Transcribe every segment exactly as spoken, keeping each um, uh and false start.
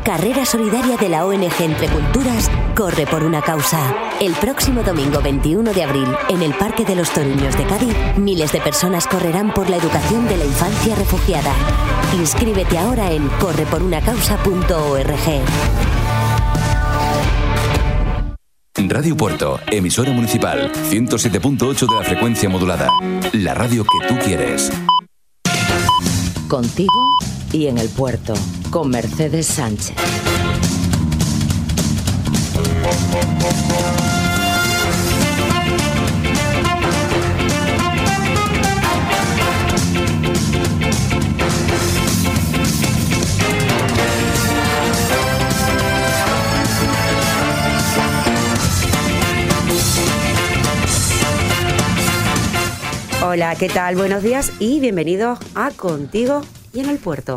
Carrera solidaria de la O N G Entre Culturas, corre por una causa. El próximo domingo veintiuno de abril, en el Parque de los Toruños de Cádiz, miles de personas correrán por la educación de la infancia refugiada. Inscríbete ahora en corre por una causa punto org. Radio Puerto, emisora municipal, ciento siete punto ocho de la frecuencia modulada. La radio que tú quieres. Contigo y en el puerto, con Mercedes Sánchez. Hola, ¿qué tal? Buenos días y bienvenidos a Contigo y en el Puerto.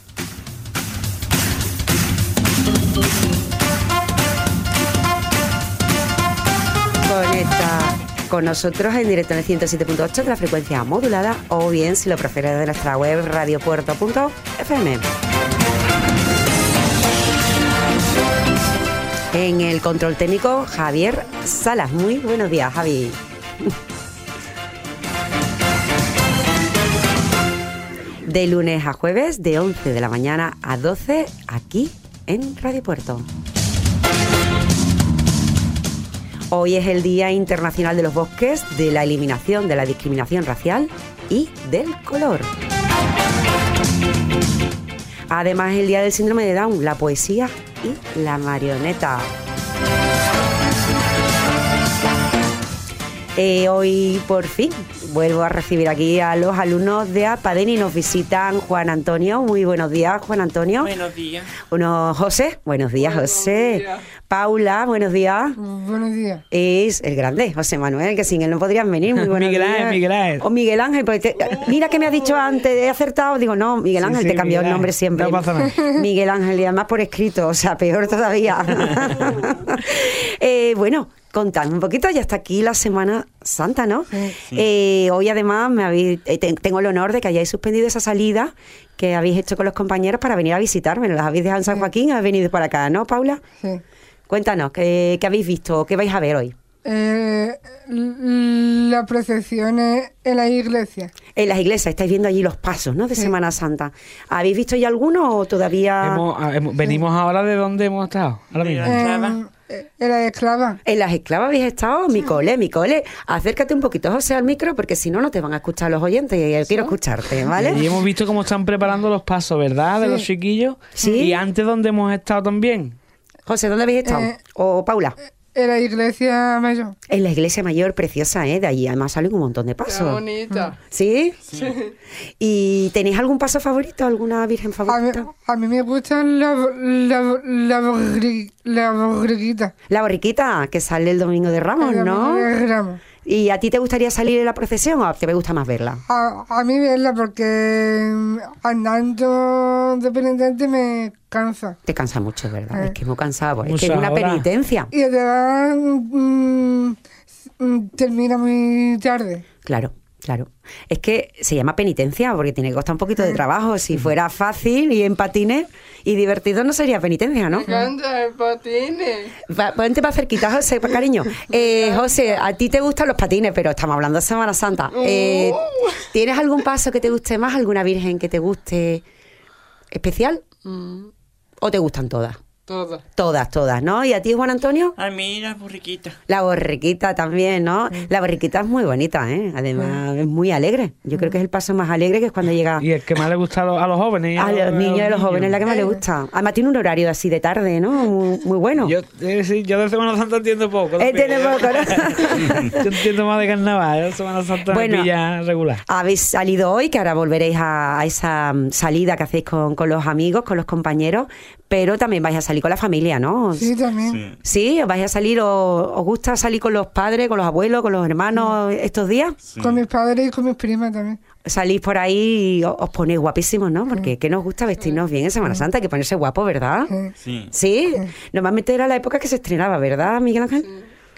Conecta con nosotros en directo en el ciento siete punto ocho de la frecuencia modulada o bien, si lo prefieres, de nuestra web radio puerto punto f m. En el control técnico, Javier Salas. Muy buenos días, Javi. De lunes a jueves, de once de la mañana a doce, aquí en Radio Puerto. Hoy es el Día Internacional de los Bosques, de la eliminación de la discriminación racial y del color. Además, es el Día del Síndrome de Down, la poesía y la marioneta. Eh, hoy, por fin, vuelvo a recibir aquí a los alumnos de APADEN y nos visitan Juan Antonio. Muy buenos días, Juan Antonio. Buenos días. Uno, José. Buenos días, Buenos José. días. Paula, buenos días. Buenos días. Es el grande, José Manuel, que sin él no podrían venir. Muy buenos Miguel días. Ángel, Miguel Ángel. O Miguel Ángel, porque te- mira que me has dicho antes, he acertado. Digo, no, Miguel Ángel, Sí, te sí, cambió Miguel el nombre Ángel. siempre. No pasa nada. Miguel Ángel, y además por escrito, o sea, peor todavía. eh, bueno, contadme un poquito, ya está aquí la Semana Santa, ¿no? Sí. Eh, hoy además me habéis, eh, te- tengo el honor de que hayáis suspendido esa salida que habéis hecho con los compañeros para venir a visitarme. Las habéis dejado en San Joaquín, habéis venido para acá, ¿no, Paula? Sí. Cuéntanos, ¿qué, qué habéis visto? ¿Qué vais a ver hoy? Eh, la procesión es en la iglesia. En las iglesias, estáis viendo allí los pasos, ¿no?, de Sí. Semana Santa. ¿Habéis visto ya alguno o todavía...? Hemos- ah, hemos- venimos ahora de donde hemos estado. Ahora mismo. Eh, en la esclava. ¿En las esclavas habéis estado? Mi cole, mi cole. Acércate un poquito, José, al micro, porque si no, no te van a escuchar los oyentes y yo quiero escucharte, ¿vale? Y hemos visto cómo están preparando los pasos, ¿verdad? De Sí. los chiquillos. Sí. Y antes donde hemos estado también. José, ¿dónde habéis estado? Eh, ¿O Paula? En la iglesia mayor. En la iglesia mayor, preciosa, ¿eh? De allí además salen un montón de pasos. bonita. ¿Sí? ¿Y tenéis algún paso favorito? ¿Alguna virgen A mí, favorita? a mí me gustan la, la, la, borri- la borriquita. La borriquita, que sale el domingo de Ramos, La ¿no? de Ramos. ¿Y a ti te gustaría salir en la procesión o te gusta más verla? A, a mí verla porque mm, andando de penitente me cansa. Te cansa mucho, ¿verdad? Eh. Es que es muy cansado, pues, es Mucha que es una hora. penitencia. Y además mm, mm, termina muy tarde. Claro, claro. Es que se llama penitencia porque tiene que costar un poquito de trabajo. Si fuera fácil y en patines y divertido no sería penitencia, ¿no? encanta el patines. Va- Ponte más cerquita, José, pa- cariño. Eh, José, a ti te gustan los patines, pero estamos hablando de Semana Santa. Eh, ¿Tienes algún paso que te guste más? ¿Alguna virgen que te guste especial? ¿O te gustan todas? Todas. Todas, todas, ¿no? ¿Y a ti, Juan Antonio? A mí la borriquita. La borriquita también, ¿no? La borriquita es muy bonita, ¿eh? Además, es muy alegre. Yo creo que es el paso más alegre, que es cuando llega Y el que más le gusta a los, a los jóvenes. y a los niños y a los jóvenes, la que más le gusta. Además, tiene un horario así de tarde, ¿no? Muy, muy bueno. Yo, eh, sí, yo de Semana Santa entiendo poco. Eh, también. tiene poco, ¿no? Yo entiendo más de carnaval. Yo de Semana Santa Bueno. me pilla regular. Habéis salido hoy, que ahora volveréis a, a esa mm, salida que hacéis con, con los amigos, con los compañeros, pero también vais a salir con la familia, ¿no? Sí, también. ¿Sí? ¿Os vais a salir? ¿Os, os gusta salir con los padres, con los abuelos, con los hermanos estos días? Con mis padres y con mis primas también. Salís por ahí y os, os ponéis guapísimos, ¿no? Porque que nos gusta vestirnos bien en Semana Santa, hay que ponerse guapo, ¿verdad? Sí. Sí. ¿Sí? Normalmente era la época que se estrenaba, ¿verdad, Miguel Ángel?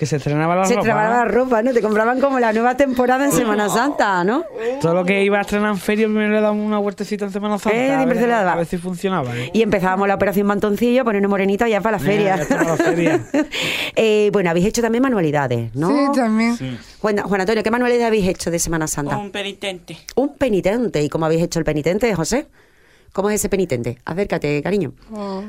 Que se estrenaba la Se ropa. estrenaba la ¿no? ropa, ¿no? Te compraban como la nueva temporada en Semana Santa, ¿no? Todo lo que iba a estrenar en feria, primero le damos una vueltecita en Semana Santa. Eh, a, siempre ver, se le daba. a ver si funcionaba. ¿eh? Y empezábamos la operación Mantoncillo, ponernos morenita ya para la Eh, feria. ya estamos en la feria. Eh, bueno, habéis hecho también manualidades, ¿no? Sí, también. Juan, Juan Antonio, ¿qué manualidades habéis hecho de Semana Santa? Un penitente. Un penitente. ¿Y cómo habéis hecho el penitente, José? ¿Cómo es ese penitente? Acércate, cariño. Oh,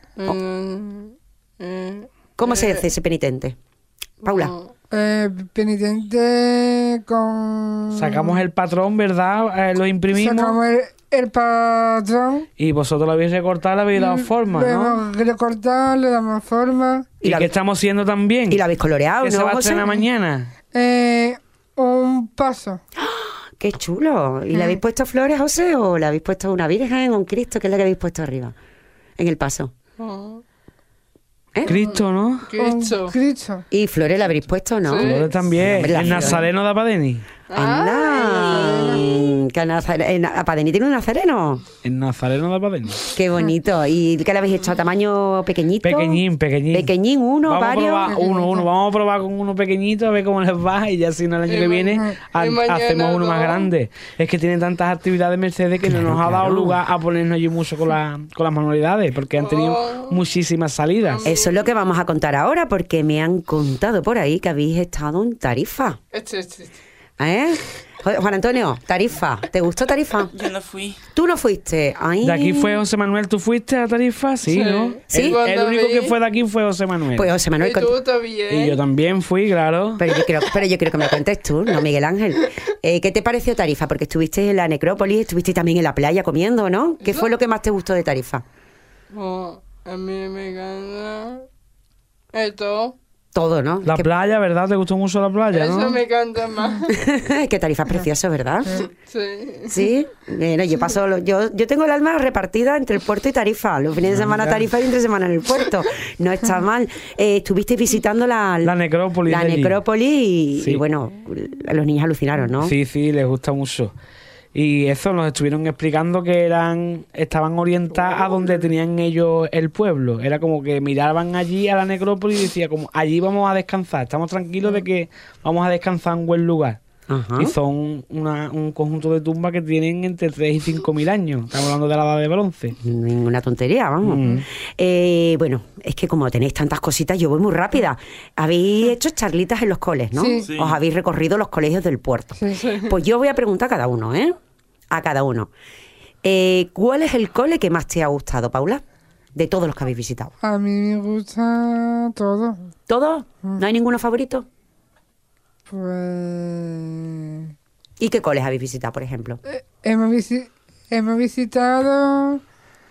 eh, eh, ¿Cómo se hace ese penitente? Paula. eh, penitente con... Sacamos el patrón, ¿verdad? Eh, lo imprimimos. Sacamos el, el patrón. Y vosotros lo habéis recortado, le habéis dado forma, Lo ¿no? hemos recortado, le damos forma. ¿Y, Y la- qué estamos haciendo también? Y lo habéis coloreado, ¿Qué ¿no, se va a José? estrenar mañana? Eh, un paso. ¡Qué chulo! ¿Y le habéis puesto flores, José? ¿O le habéis puesto una virgen o un Cristo? ¿Qué es lo que habéis puesto arriba? En el paso. ¿Eh? Cristo, ¿no? Cristo. Un Cristo. Y flores le habréis puesto, ¿no? Flores también. Hombre, la El flor. nazareno de Apadeni. ¡Anda! Que Nazare- en Apadení tiene un nazareno. El nazareno de Apadeni. ¡Qué bonito! ¿Y qué le habéis hecho? ¿A tamaño pequeñito? Pequeñín, pequeñín. Pequeñín, uno, Vamos varios. a probar uno, uno. Vamos a probar con uno pequeñito a ver cómo les va y ya si no el año Y que viene ma- ha- y mañana hacemos uno más dos. grande. Es que tienen tantas actividades Mercedes que no nos ha dado claro. lugar a ponernos allí mucho con, la, con las manualidades porque han tenido muchísimas salidas. Eso es lo que vamos a contar ahora, porque me han contado por ahí que habéis estado en Tarifa. Este, este, este. ¿Eh? Jo- Juan Antonio, Tarifa. ¿Te gustó Tarifa? Yo no fui. Tú no fuiste. Ay. De aquí fue José Manuel, ¿tú fuiste a Tarifa? Sí, Sí. ¿no? Sí. El, Cuando el único vi- que fue de aquí fue José Manuel. Pues José Manuel. Y cont- tú también. y yo también fui, claro. Pero yo, quiero, pero yo quiero que me lo cuentes tú, ¿no, Miguel Ángel? Eh, ¿Qué te pareció Tarifa? Porque estuviste en la necrópolis, estuviste también en la playa comiendo, ¿no? ¿Qué fue lo que más te gustó de Tarifa? Oh, a mí me encanta esto. Todo, ¿no? La Es que, playa, ¿verdad? ¿Te gustó mucho la playa, Eso no? me encanta más. es que Tarifa es precioso, ¿verdad? Sí. Sí, bueno, yo paso, lo- yo, yo tengo el alma repartida entre el puerto y Tarifa, los fines de semana Tarifa y entre semana en el puerto, no está mal. Eh, estuviste visitando la, La necrópolis la de allí. necrópolis y, Sí. y bueno, los niños alucinaron, ¿no? Sí, sí, les gusta mucho. Y eso nos estuvieron explicando que eran estaban orientadas a donde tenían ellos el pueblo. Era como que miraban allí a la necrópolis y decía como allí vamos a descansar, estamos tranquilos de que vamos a descansar en un buen lugar. Ajá. Y son una- un conjunto de tumbas que tienen entre tres y cinco mil años. Estamos hablando de la edad de bronce. Ninguna tontería, vamos. Mm. Eh, bueno, es que como tenéis tantas cositas, yo voy muy rápida. Habéis hecho charlitas en los coles, ¿no? Sí. Sí. Os habéis recorrido los colegios del puerto. Sí, sí. Pues yo voy a preguntar a cada uno, ¿eh? A cada uno. Eh, ¿Cuál es el cole que más te ha gustado, Paula? De todos los que habéis visitado. A mí me gusta todo. ¿Todos? ¿No hay ninguno favorito? Pues... ¿Y qué coles habéis visitado, por ejemplo? eh, hemos, visi- hemos visitado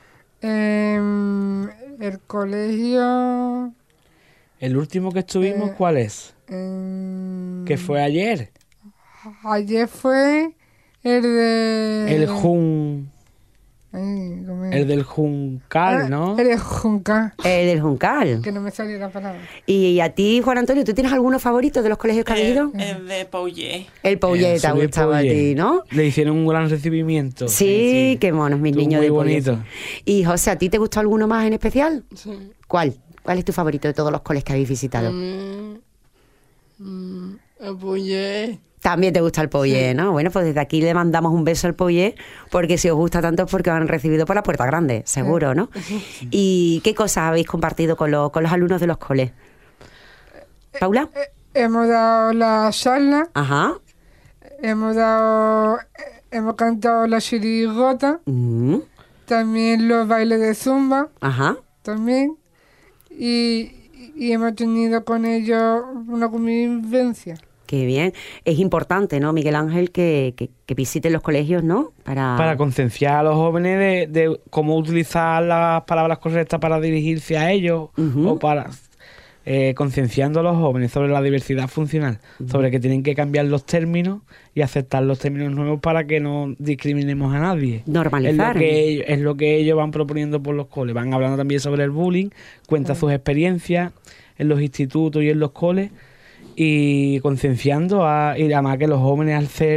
em, el colegio... El último que estuvimos, Eh, ¿cuál es? em, Que fue ayer. Ayer fue el de... El Jun... Ay, ¿cómo es? El del Juncal, Ah, ¿no? El de Junca, El del Juncal. que no me salía la palabra. ¿Y a ti, Juan Antonio, tú tienes alguno favorito de los colegios que habéis ido? El, el de Paullé. El Pouillet te ha Eso, el gustado a ti, Pouillet. ¿no? Le hicieron un gran recibimiento. Sí, qué monos, mis Estuvo niños muy de Pouillet. bonito. Y José, ¿a ti te gustó alguno más en especial? Sí. ¿Cuál? ¿Cuál es tu favorito de todos los coles que habéis visitado? A mí... mm, apoyé. También te gusta el Pouillet, ¿no? Bueno, pues desde aquí le mandamos un beso al Pouillet, porque si os gusta tanto es porque os han recibido por la puerta grande, seguro, ¿no? ¿Y qué cosas habéis compartido con los, con los alumnos de los coles? ¿Paula? Eh, hemos dado la charla, Ajá. hemos dado... eh, hemos cantado la chirigota, Mm, también los bailes de zumba, Ajá. también. Y, y hemos tenido con ellos una convivencia. Qué bien. Es importante, ¿no, Miguel Ángel, que, que, que visiten los colegios, ¿no? Para, Para concienciar a los jóvenes de, de cómo utilizar las palabras correctas para dirigirse a ellos Ujú. o para eh, concienciando a los jóvenes sobre la diversidad funcional, sobre que tienen que cambiar los términos y aceptar los términos nuevos para que no discriminemos a nadie. Normalizar. Es lo que ellos, es lo que ellos van proponiendo por los coles. Van hablando también sobre el bullying, cuentan sus experiencias en los institutos y en los coles y concienciando a, y además que los jóvenes al ser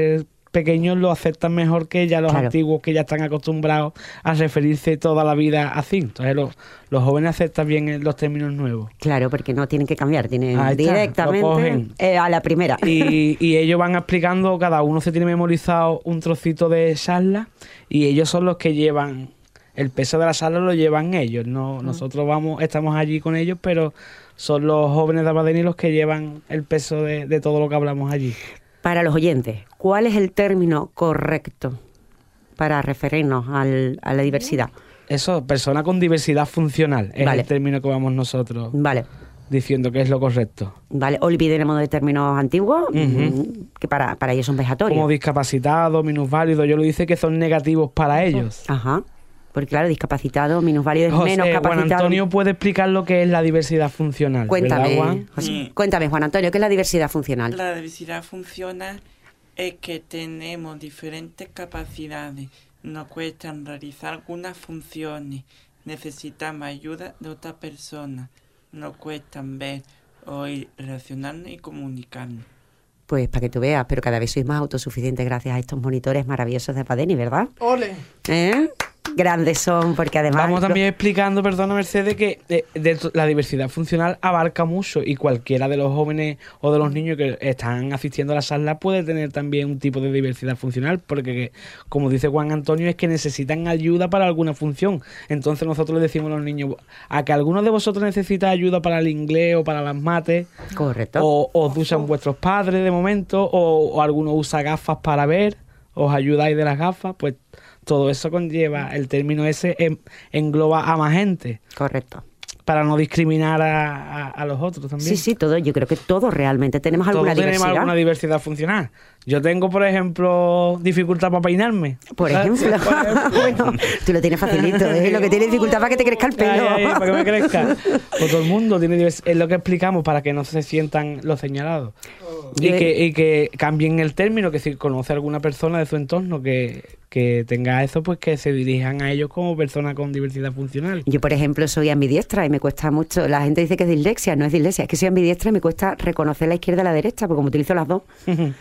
pequeños lo aceptan mejor que ya los Claro. antiguos, que ya están acostumbrados a referirse toda la vida así. Entonces los, los jóvenes aceptan bien los términos nuevos. Claro, porque no tienen que cambiar, tienen Ahí está, lo directamente cogen. eh, a la primera. Y, y ellos van explicando, cada uno se tiene memorizado un trocito de charla y ellos son los que llevan, el peso de la charla lo llevan ellos. No, nosotros vamos, estamos allí con ellos, pero son los jóvenes de Abadeni los que llevan el peso de, de todo lo que hablamos allí. Para los oyentes, ¿cuál es el término correcto para referirnos al- a la diversidad? Eso, persona con diversidad funcional, es Vale. el término que vamos nosotros Vale, diciendo que es lo correcto. vale. Olvidemos de términos antiguos, Ujú. mm, que para, para ellos son vejatorios. Como discapacitado, minusválido, yo lo dice que son negativos para ellos. Ajá. Porque claro, discapacitado, minusválido es José, menos Juan capacitado. Antonio puede explicar lo que es la diversidad funcional. Cuéntame, ¿verdad, Juan? José, Sí. cuéntame, Juan Antonio, ¿qué es la diversidad funcional? La diversidad funcional es que tenemos diferentes capacidades, nos cuestan realizar algunas funciones, necesitamos ayuda de otra persona, nos cuestan ver, oír, relacionarnos y comunicarnos. Pues para que tú veas, pero cada vez sois más autosuficientes gracias a estos monitores maravillosos de Abadeni, ¿verdad? Ole. ¿Eh? Grandes son, porque además... Vamos también explicando, perdona Mercedes, que de- de to- la diversidad funcional abarca mucho y cualquiera de los jóvenes o de los niños que están asistiendo a la charla puede tener también un tipo de diversidad funcional, porque como dice Juan Antonio es que necesitan ayuda para alguna función. Entonces nosotros le decimos a los niños, a que alguno de vosotros necesita ayuda para el inglés o para las mates, Correcto. o os usan vuestros padres de momento, o, o alguno usa gafas para ver, os ayudáis de las gafas, pues todo eso conlleva, el término ese en- engloba a más gente, Correcto. para no discriminar a, a- a los otros también. Sí, sí, todo, yo creo que todos realmente tenemos Todos alguna tenemos diversidad. alguna diversidad funcional. Yo tengo, por ejemplo, dificultad para peinarme. Por ejemplo, bueno, tú lo tienes facilito, ¿eh? Lo que tiene dificultad para que te crezca el pelo. Ay, ay, ay, para que me crezca. Pues todo el mundo tiene divers- es lo que explicamos para que no se sientan los señalados. Y Yo- que, y que cambien el término, que si conoce a alguna persona de su entorno que, que tenga eso, pues que se dirijan a ellos como persona con diversidad funcional. Yo, por ejemplo, soy ambidiestra y me cuesta mucho. La gente dice que es dislexia, no es dislexia, es que soy ambidiestra y me cuesta reconocer la izquierda y la derecha, porque como utilizo las dos,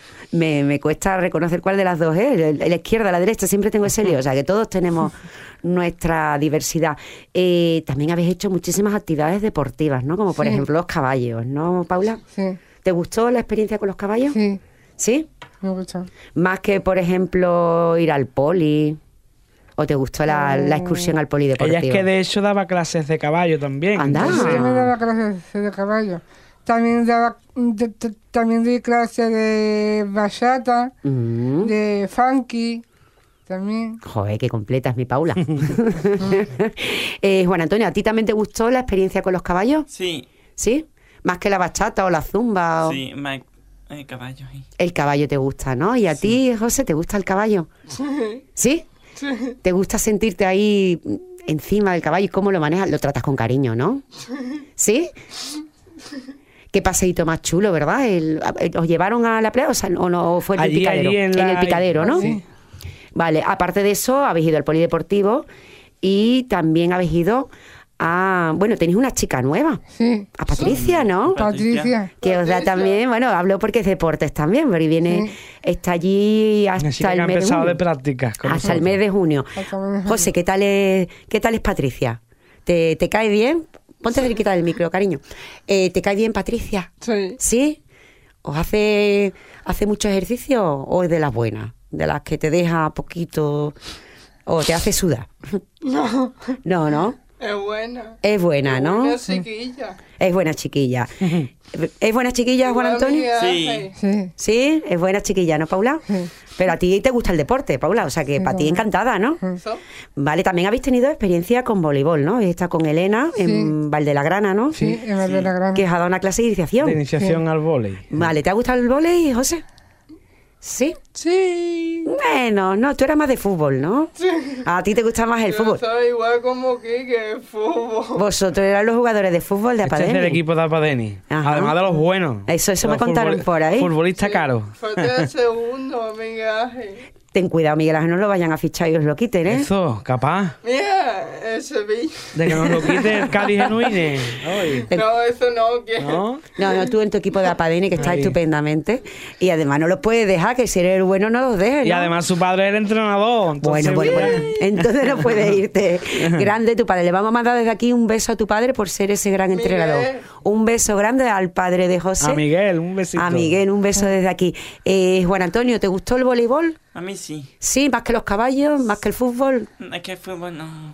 me, me cuesta reconocer cuál de las dos es, el- la izquierda, la derecha, siempre tengo ese lío. O sea, que todos tenemos nuestra diversidad. Eh, también habéis hecho muchísimas actividades deportivas, ¿no? Como por Sí. ejemplo los caballos, ¿no, Paula? Sí, ¿Te gustó la experiencia con los caballos? sí, ¿Sí? me gusta. Más que, por ejemplo, ir al poli. ¿O te gustó la, la excursión al polideportivo? Ella es que de hecho daba clases de caballo también. Anda. Entonces, Sí, me daba clases de caballo. También daba, de- de- también di clases de bachata, Mm. de funky, también. Joder, qué completa es mi Paula. eh, Juan Antonio, ¿a ti también te gustó la experiencia con los caballos? Sí, ¿Sí? Más que la bachata o la zumba. O... sí, más el caballo, sí. El caballo te gusta, ¿no? ¿Y a ti, José, te gusta el caballo? ¿Sí? ¿Te gusta sentirte ahí encima del caballo y cómo lo manejas? Lo tratas con cariño, ¿no? ¿Sí? Qué paseíto más chulo, ¿verdad? El- ¿Os llevaron a la playa o, sea, o no fue en el Allí, picadero? allí en en la- el picadero, ¿no? Sí. Vale, aparte de eso, habéis ido al polideportivo y también habéis ido a... Bueno, tenéis una chica nueva, Sí, a Patricia, ¿no? Patricia. Que os da también, bueno, hablo porque es deportes también, porque viene, Sí. está allí Una chica hasta que el ha mes de empezado junio. de prácticas con Hasta el nosotros. mes de junio. Hasta el mes de junio. José, ¿qué tal es, qué tal es Patricia? ¿Te, te cae bien? Ponte cerquita del micro, cariño. Eh, ¿Te cae bien Patricia? Sí. ¿Sí? ¿Os hace, hace mucho ejercicio o es de las buenas? De las que te deja poquito o te hace sudar. No, No, ¿no? es buena. Es buena, ¿no? Una chiquilla. Es buena chiquilla. ¿Es buena chiquilla, Juan Antonio? Sí. Sí. Sí, es buena chiquilla, ¿no, Paula? Sí. Pero a ti te gusta el deporte, Paula, o sea que Sí, para ti claro. encantada, ¿no? Vale, también habéis tenido experiencia con voleibol, ¿no? Está con Elena en Sí. Valdelagrana, ¿no? Sí, en el de la grana. Que os ha dado una clase de iniciación. De iniciación al vóley. Vale, ¿te ha gustado el vóley, José? ¿Sí? Sí. Bueno, no, tú eras más de fútbol, ¿no? A ti te gusta más el fútbol. soy igual como que, que el fútbol. Vosotros eran los jugadores de fútbol de Este es Apadeni. del equipo de Apadeni. Ajá. Además de los buenos. Eso- eso Los me contaron futbol- por ahí. Futbolista caro. Falta el segundo, Miguel. Ten cuidado, Miguel Ángel, no lo vayan a fichar y os lo quiten, ¿eh? Eso, capaz. Mira, el Sevilla. De que nos lo quite el Cádiz genuine. Ay. No, eso no, que... ¿No? No, no, tú en tu equipo de Apadini, que está Ahí. estupendamente. Y además no los puedes dejar, que si eres el bueno no los dejes, Y ¿no? además su padre era entrenador. Entonces, Bueno, bueno, mira. bueno. Entonces no puedes irte. Grande tu padre. Le vamos a mandar desde aquí un beso a tu padre por ser ese gran entrenador. Un beso grande al padre de José. A Miguel, un besito. A Miguel, un beso desde aquí. Eh, Juan Antonio, ¿te gustó el voleibol? A mí sí. Sí, más que los caballos, más que el fútbol. Es que el fútbol no.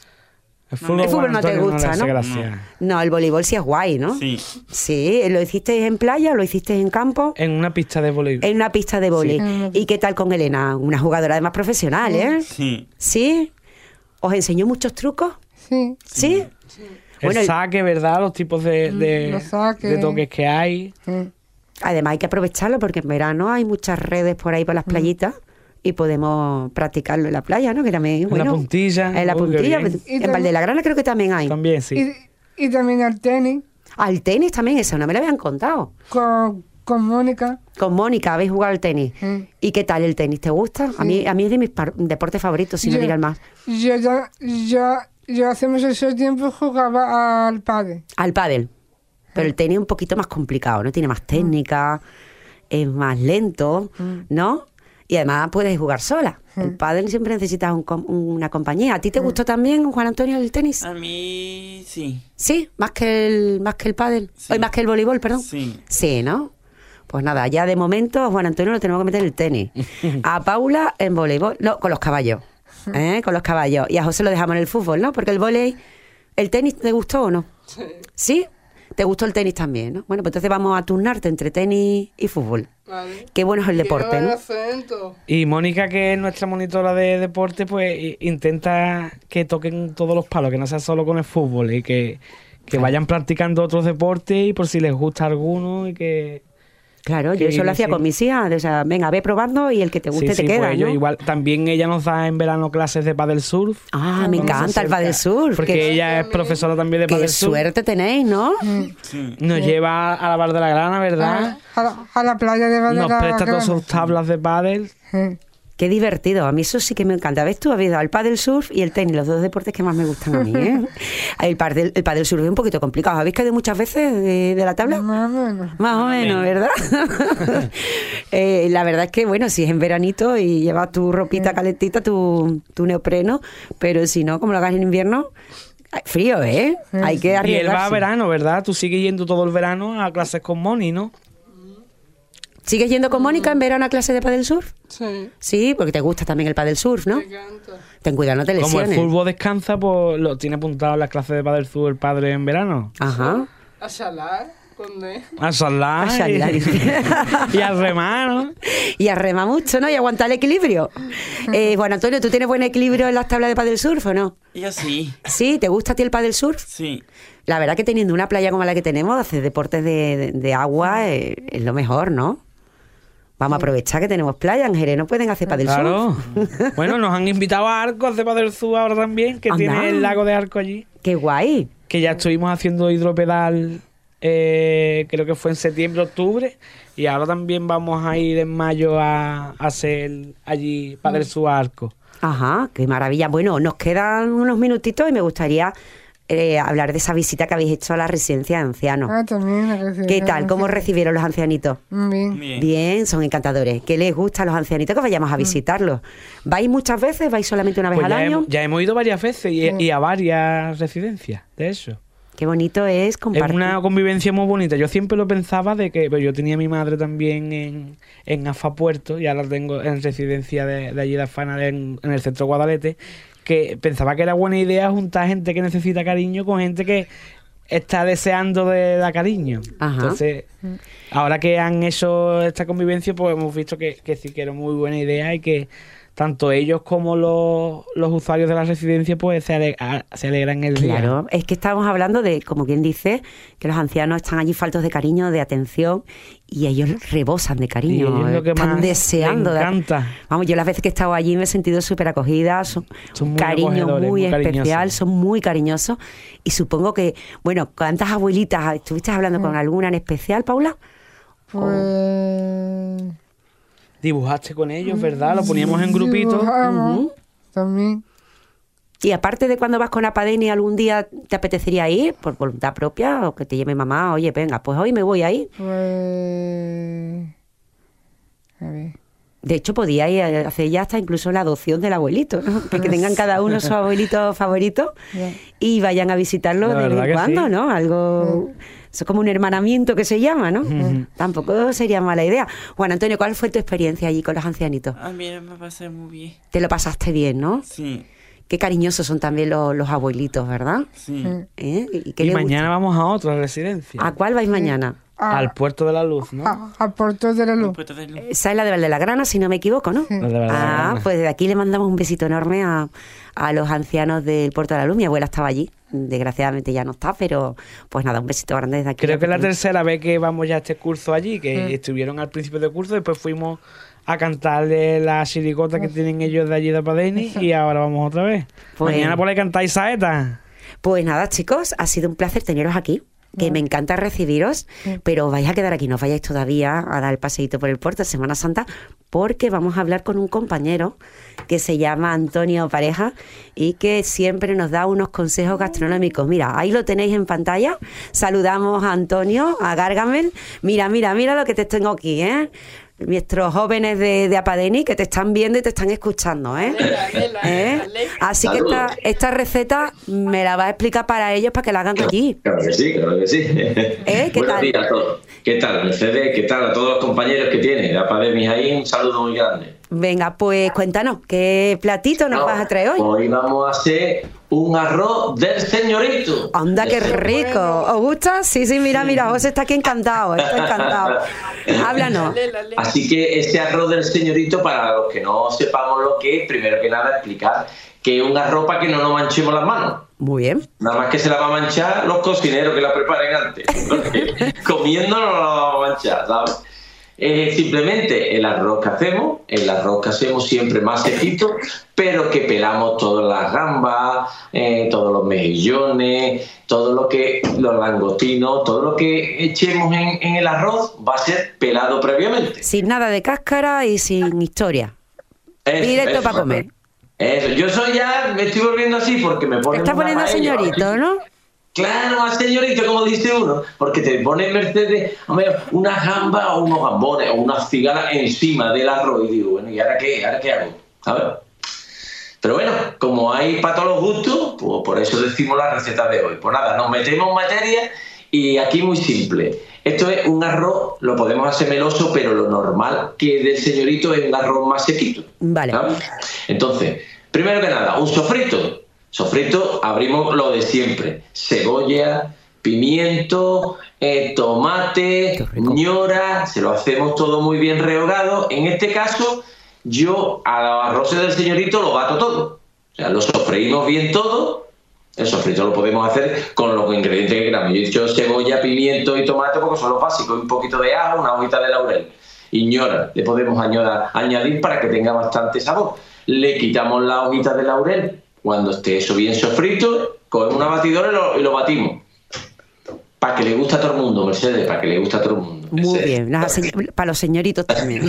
El fútbol, El fútbol Juan no te Antonio, gusta, le hace ¿no? gracia. No, el voleibol sí es guay, ¿no? Sí. Sí, ¿lo hiciste en playa? ¿Lo hiciste en campo? En una pista de voleibol. En una pista de vóley. ¿Y qué tal con Elena? Una jugadora además profesional, ¿eh? Sí. ¿Sí? ¿Os enseñó muchos trucos? Sí. ¿Sí? El Bueno, saque, ¿verdad? Los tipos de, de, Los saques. de toques que hay. Sí. además hay que aprovecharlo porque en verano hay muchas redes por ahí por las playitas y podemos practicarlo en la playa, ¿no? Que también es En bueno. la puntilla. En la Uy, qué puntilla. bien. Y En también- Valdelagrana creo que también hay. También, sí. Y, y también al tenis Al tenis también, eso no me lo habían contado. con, con Mónica. Con Mónica habéis jugado al tenis. Sí. ¿Y qué tal el tenis? ¿Te gusta? A mí a mí es de mis par- deportes favoritos, si no Yo- digas más. Yo, ya, yo, yo hace mucho tiempo jugaba al pádel. Al pádel. Pero el tenis es un poquito más complicado, ¿no? Tiene más técnica, es más lento, ¿no? Y además puedes jugar sola. El pádel siempre necesitas un com- una compañía. ¿A ti te gustó también, Juan Antonio, el tenis? A mí sí. Sí, más que el más que el pádel. Sí. Ay, más que el voleibol, perdón. Sí. Sí, ¿no? Pues nada, ya de momento a Juan Antonio lo tenemos que meter en el tenis. A Paula en voleibol, no, con los caballos. ¿Eh? Con los caballos. Y a José lo dejamos en el fútbol, ¿no? Porque el volei, ¿el tenis te gustó o no? Sí. ¿Sí? ¿Te gustó el tenis también, no? Bueno, pues entonces vamos a turnarte entre tenis y fútbol. Vale. Qué bueno es el deporte, ¿no? acento. Y Mónica, que es nuestra monitora de deporte, pues i- intenta que toquen todos los palos, que no sea solo con el fútbol y que, que vayan practicando otros deportes y por si les gusta alguno y que... Claro, yo que- eso lo hacía sí. con mis hijas. O sea, venga, ve probando y el que te guste Sí, te sí, queda, pues ellos ¿no? igual. También ella nos da en verano clases de paddle surf. Ah, me Nos encanta el acerca, pádel surf. Porque Qué, ella es profesora también de qué paddle surf. suerte tenéis, ¿no? Sí. Nos lleva a la Bar de la Grana, ¿verdad? A, la, a la playa de Nos Badalona. presta todas sus tablas de paddle. Sí. Qué divertido, a mí eso sí que me encanta. ¿Ves tú? Habéis dado el pádel surf y el tenis, los dos deportes que más me gustan a mí, ¿eh? El pádel, el pádel surf es un poquito complicado. ¿Habéis caído muchas veces de, de la tabla? Más o menos. Más o menos, ¿verdad? Eh, la verdad es que, bueno, si es en veranito y llevas tu ropita calentita, tu, tu neopreno, pero si no, como lo hagas en invierno, hay frío, ¿eh? Hay que Y él arriesgarse. va a verano, ¿verdad? Tú sigues yendo todo el verano a clases con Moni, ¿no? ¿Sigues yendo con Mónica en verano a clase de pádel surf? Sí. Sí, porque te gusta también el pádel surf, ¿no? Me encanta. Ten cuidado, no te Como lesiones. el fútbol descansa, pues lo tiene apuntado en las clases de paddle surf el padre en verano. Ajá. A salar con él. A salar. A salar. Y, y a remar, ¿no? Y a remar mucho, ¿no? Y aguantar el equilibrio. Eh, Juan Antonio, ¿tú tienes buen equilibrio en las tablas de pádel surf o no? Yo sí. ¿Sí? ¿Te gusta a ti el pádel surf? Sí. La verdad que teniendo una playa como la que tenemos, hacer deportes de, de- de agua eh, es lo mejor, ¿no? Vamos a aprovechar que tenemos playa. En Jerez no pueden hacer pádel Claro. surf. Bueno, nos han invitado a Arcos de paddle surf ahora también, que Anda. tiene el lago de Arco allí. ¡Qué guay! Que ya estuvimos haciendo hidropedal, eh, creo que fue en septiembre, octubre. Y ahora también vamos a ir en mayo a, a hacer allí paddle surf a Arcos. Ajá, qué maravilla. Bueno, nos quedan unos minutitos y me gustaría eh, hablar de esa visita que habéis hecho a la residencia de ancianos. Ah, también la residencia. ¿Qué tal? ¿Cómo recibieron los ancianitos? Bien. Bien. Bien, son encantadores. ¿Qué les gusta a los ancianitos que vayamos a visitarlos? ¿Vais muchas veces? ¿Vais solamente una vez Pues al ya, año? hemos, ya hemos ido varias veces y, y a varias residencias de eso. Qué bonito es compartir. Es una convivencia muy bonita. Yo siempre lo pensaba de que pues yo tenía a mi madre también en, en Afapuerto y ahora la tengo en residencia de, de allí de Afana, en, en el centro Guadalete, que pensaba que era buena idea juntar gente que necesita cariño con gente que está deseando de dar cariño. Ajá. Entonces, ahora que han hecho esta convivencia, pues hemos visto que, que sí que era muy buena idea y que tanto ellos como los, los usuarios de la residencia pues se, ale- a- se alegran el día. Claro, es que estamos hablando de, como quien dice, que los ancianos están allí faltos de cariño, de atención, y ellos rebosan de Y cariño. ellos lo que están más deseando. les dar- encanta. Vamos, yo las veces que he estado allí me he sentido súper acogida, son, Son un muy cariño acogedores, muy, muy especial, cariñosos. son muy cariñosos. Y supongo que, bueno, ¿cuántas abuelitas estuviste hablando con alguna en especial, Paula? Pues. dibujaste con ellos, ¿verdad? Lo poníamos en grupitos. Dibujamos Ujú. también. Y aparte de cuando vas con Apadeni, ¿algún día te apetecería ir por voluntad propia o que te lleve mamá? Oye, venga, pues hoy me voy a ir. Pues... A ver. De hecho, podía ir a hacer ya hasta incluso la adopción del abuelito, ¿no? Que, que tengan cada uno su abuelito favorito Ya. y vayan a visitarlo La de vez verdad en que cuando, sí. ¿no? Algo... Eso es como un hermanamiento que se llama, ¿no? Ujú. Tampoco sería mala idea. Juan Antonio, ¿cuál fue tu experiencia allí con los ancianitos? A mí me pasé muy bien. Te lo pasaste bien, ¿no? Sí, Qué cariñosos son también los, los abuelitos, ¿verdad? sí. Mm. ¿Eh? ¿Y, qué Y le gusta? mañana vamos a otra residencia. ¿A cuál vais mañana? A, Al Puerto de la Luz, ¿no? a, a Puerto de la Luz. Puerto de Luz. Esa es la de Valdegrana, si no me equivoco, ¿no? Sí. La de verdad. Ah, pues desde aquí le mandamos un besito enorme a, a los ancianos del Puerto de la Luz. Mi abuela estaba allí, desgraciadamente ya no está, pero pues nada, un besito grande desde aquí. Creo que es la Porque- tercera vez que vamos ya a este curso allí, que Mm. estuvieron al principio del curso, después fuimos a cantarle la chiricota que tienen ellos de allí de Apadeni y ahora vamos otra vez. Pues- Mañana por ahí cantáis saeta. Pues nada, chicos, ha sido un placer teneros aquí. Que me encanta recibiros, pero os vais a quedar aquí, no os vayáis todavía a dar el paseíto por el puerto de Semana Santa, porque vamos a hablar con un compañero que se llama Antonio Pareja y que siempre nos da unos consejos gastronómicos. Mira, ahí lo tenéis en pantalla. Saludamos a Antonio, a Gargamel. Mira, mira, mira lo que te tengo aquí, ¿eh? Nuestros jóvenes de, de Apadeni que te están viendo y te están escuchando, ¿eh? ¿Eh? Así que esta, esta receta me la vas a explicar para ellos para que la hagan allí. Claro que sí, claro que sí. ¿Eh? ¿Qué Buenos tal? días a todos. ¿Qué tal, Mercedes? ¿Qué tal a todos los compañeros que tiene? De Apademi ahí, un saludo muy grande. Venga, pues cuéntanos, ¿qué platito nos No, vas a traer hoy? Hoy vamos a hacer un arroz del señorito. ¡Anda, qué rico! ¿Os gusta? Sí, sí, mira, mira, José está aquí encantado, está encantado. Háblanos. Así que ese arroz del señorito, para los que no sepamos lo que es, primero que nada explicar que es un arroz para que no nos manchemos las manos. Muy bien. Nada más que se la va a manchar los cocineros que la preparen antes. Porque comiendo no la vamos a manchar, ¿sabes? Eh, simplemente el arroz que hacemos, el arroz que hacemos siempre más sequito, pero que pelamos todas las gambas, eh, todos los mejillones, todo lo que, los langostinos, todo lo que echemos en, en el arroz va a ser pelado previamente. Sin nada de cáscara y sin historia. Eso, Directo eso. para comer. Eso. Yo soy ya, me estoy volviendo así porque me Te ponen está una poniendo paella, señorito, ¿no? Claro, a señorito, como dice uno, porque te pone Mercedes, hombre, una gamba o unos gambones o unas cigalas encima del arroz y digo, bueno, ¿y ahora qué? ¿Ahora qué hago? ¿Sabes? Pero bueno, como hay para todos los gustos, pues por eso decimos la receta de hoy. Pues nada, nos metemos en materia y aquí muy simple. Esto es un arroz, lo podemos hacer meloso, pero lo normal que del señorito es un arroz más sequito. Vale. ¿Sabes? Entonces, primero que nada, un sofrito. Sofrito, abrimos lo de siempre. Cebolla, pimiento, eh, tomate, Qué rico. ñora, se lo hacemos todo muy bien rehogado. En este caso, yo a los arroces del señorito lo bato todo. O sea, lo sofreímos bien todo. El sofrito lo podemos hacer con los ingredientes que queramos. Yo he dicho cebolla, pimiento y tomate porque son los básicos. Un poquito de ajo, una hojita de laurel. Y ñora, le podemos añoda- añadir para que tenga bastante sabor. Le quitamos la hojita de laurel. Cuando esté eso bien sofrito, cogemos una batidora y lo, y lo batimos. Para que le guste a todo el mundo, Mercedes, para que le guste a todo el mundo. Muy Mercedes. bien. Las ase- para los señoritos también.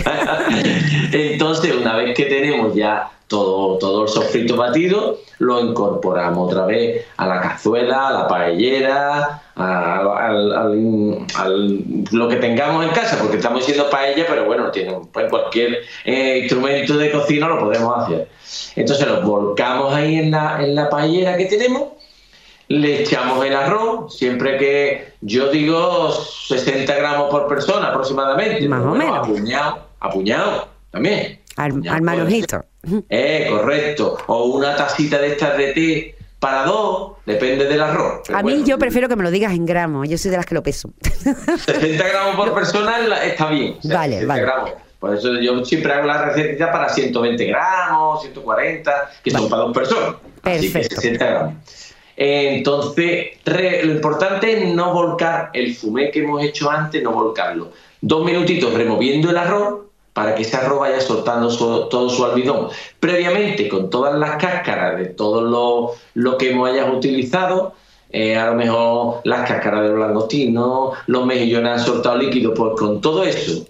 Entonces, una vez que tenemos ya todo, todo el sofrito batido, lo incorporamos otra vez a la cazuela, a la paellera, a, al, al- al- lo que tengamos en casa, porque estamos diciendo paella, pero bueno, tiene, pues cualquier eh, instrumento de cocina lo podemos hacer. Entonces lo volcamos ahí en la, en la paellera que tenemos, le echamos el arroz, siempre que yo digo sesenta gramos por persona aproximadamente. Más pero o bueno, menos. Apuñado, apuñado también. Al, Apuñado al puede manojito. ser. Eh, correcto. O una tacita de estas de té para dos, depende del arroz. Pero A mí bueno, yo prefiero que me lo digas en gramos. Yo soy de las que lo peso. sesenta gramos por persona la- está bien. O sea, Vale, sesenta vale. gramos. Por eso yo siempre hago la recetita para ciento veinte gramos, ciento cuarenta, que son Vale. para dos personas. Así que Perfecto. sesenta gramos. Eh, Entonces, re- lo importante es no volcar el fumé que hemos hecho antes, no volcarlo. Dos minutitos removiendo el arroz para que ese arroz vaya soltando su- todo su almidón. Previamente, con todas las cáscaras de todo lo, lo que hemos hayas utilizado, eh, a lo mejor las cáscaras de los langostinos, los mejillones han soltado líquido, pues con todo eso,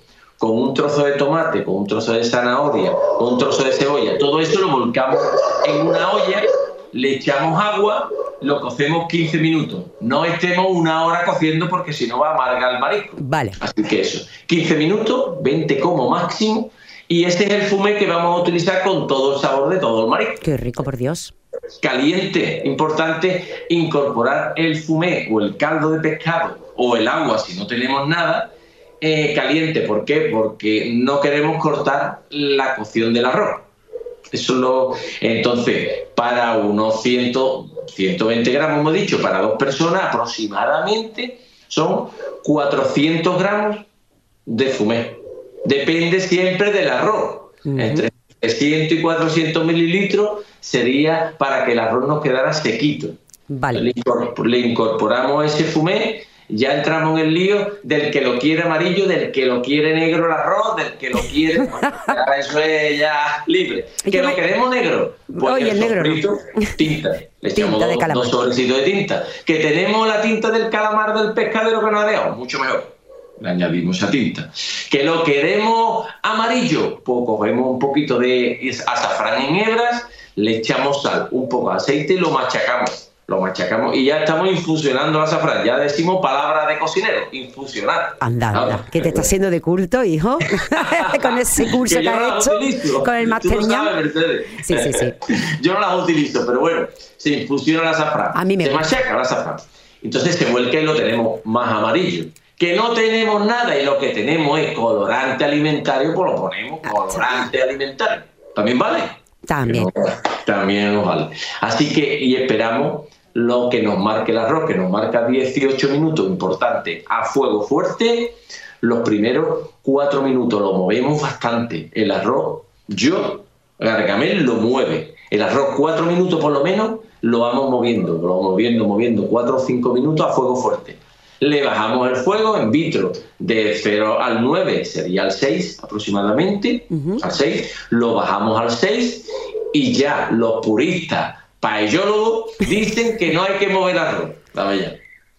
con un trozo de tomate, con un trozo de zanahoria, con un trozo de cebolla, todo eso lo volcamos en una olla, le echamos agua, lo cocemos quince minutos. No estemos una hora cociendo porque si no va a amargar el marisco. Vale. Así que eso, quince minutos, veinte como máximo, y este es el fumé que vamos a utilizar con todo el sabor de todo el marisco. Qué rico, por Dios. Caliente, importante incorporar el fumé o el caldo de pescado o el agua si no tenemos nada, eh, caliente. ¿Por qué? Porque no queremos cortar la cocción del arroz. Eso lo, entonces, para unos cien, ciento veinte gramos, hemos dicho, para dos personas aproximadamente son cuatrocientos gramos de fumé. Depende siempre del arroz. Uh-huh. Entre trescientos y cuatrocientos mililitros sería para que el arroz nos quedara sequito. Vale. Le, incorpor- le incorporamos ese fumé. Ya entramos en el lío del que lo quiere amarillo, del que lo quiere negro el arroz, del que lo quiere... Bueno, ya eso es ya libre. ¿Que lo me... queremos negro? Pues Oye, el negro sofrito, no. tinta. Le echamos Tinta de dos, calamar. dos sobrecitos de tinta. ¿Que tenemos la tinta del calamar del pescadero que nos ha dejado? Mucho mejor. Le añadimos esa tinta. ¿Que lo queremos amarillo? Pues cogemos un poquito de azafrán en hebras, le echamos sal, un poco de aceite y lo machacamos. Lo machacamos y ya estamos infusionando el azafrán. Ya decimos palabra de cocinero, infusionar. Anda, anda. ¿Sabes? ¿Qué te está haciendo de culto, hijo? Con ese curso que, que yo no has las hecho. utilizo. Con el Tú Master lo Ñam. sabes, Mercedes. Sí, sí, sí. Yo no las utilizo, pero bueno, se infusiona el azafrán. A mí me se gusta. machaca el azafrán. Entonces se vuelca y lo tenemos más amarillo. Que no tenemos nada y lo que tenemos es colorante alimentario, pues lo ponemos colorante alimentario. ¿También vale? También. No, también nos vale. Así que, y esperamos lo que nos marque el arroz, que nos marca dieciocho minutos, importante, a fuego fuerte. Los primeros cuatro minutos lo movemos bastante. El arroz, yo, Gargamel lo mueve. El arroz cuatro minutos por lo menos lo vamos moviendo, lo vamos moviendo, moviendo cuatro o cinco minutos a fuego fuerte. Le bajamos el fuego en vitro de cero al nueve, sería al seis aproximadamente, uh-huh. al seis, lo bajamos al seis y ya los puristas paellólogos dicen que no hay que mover el arroz. La bella.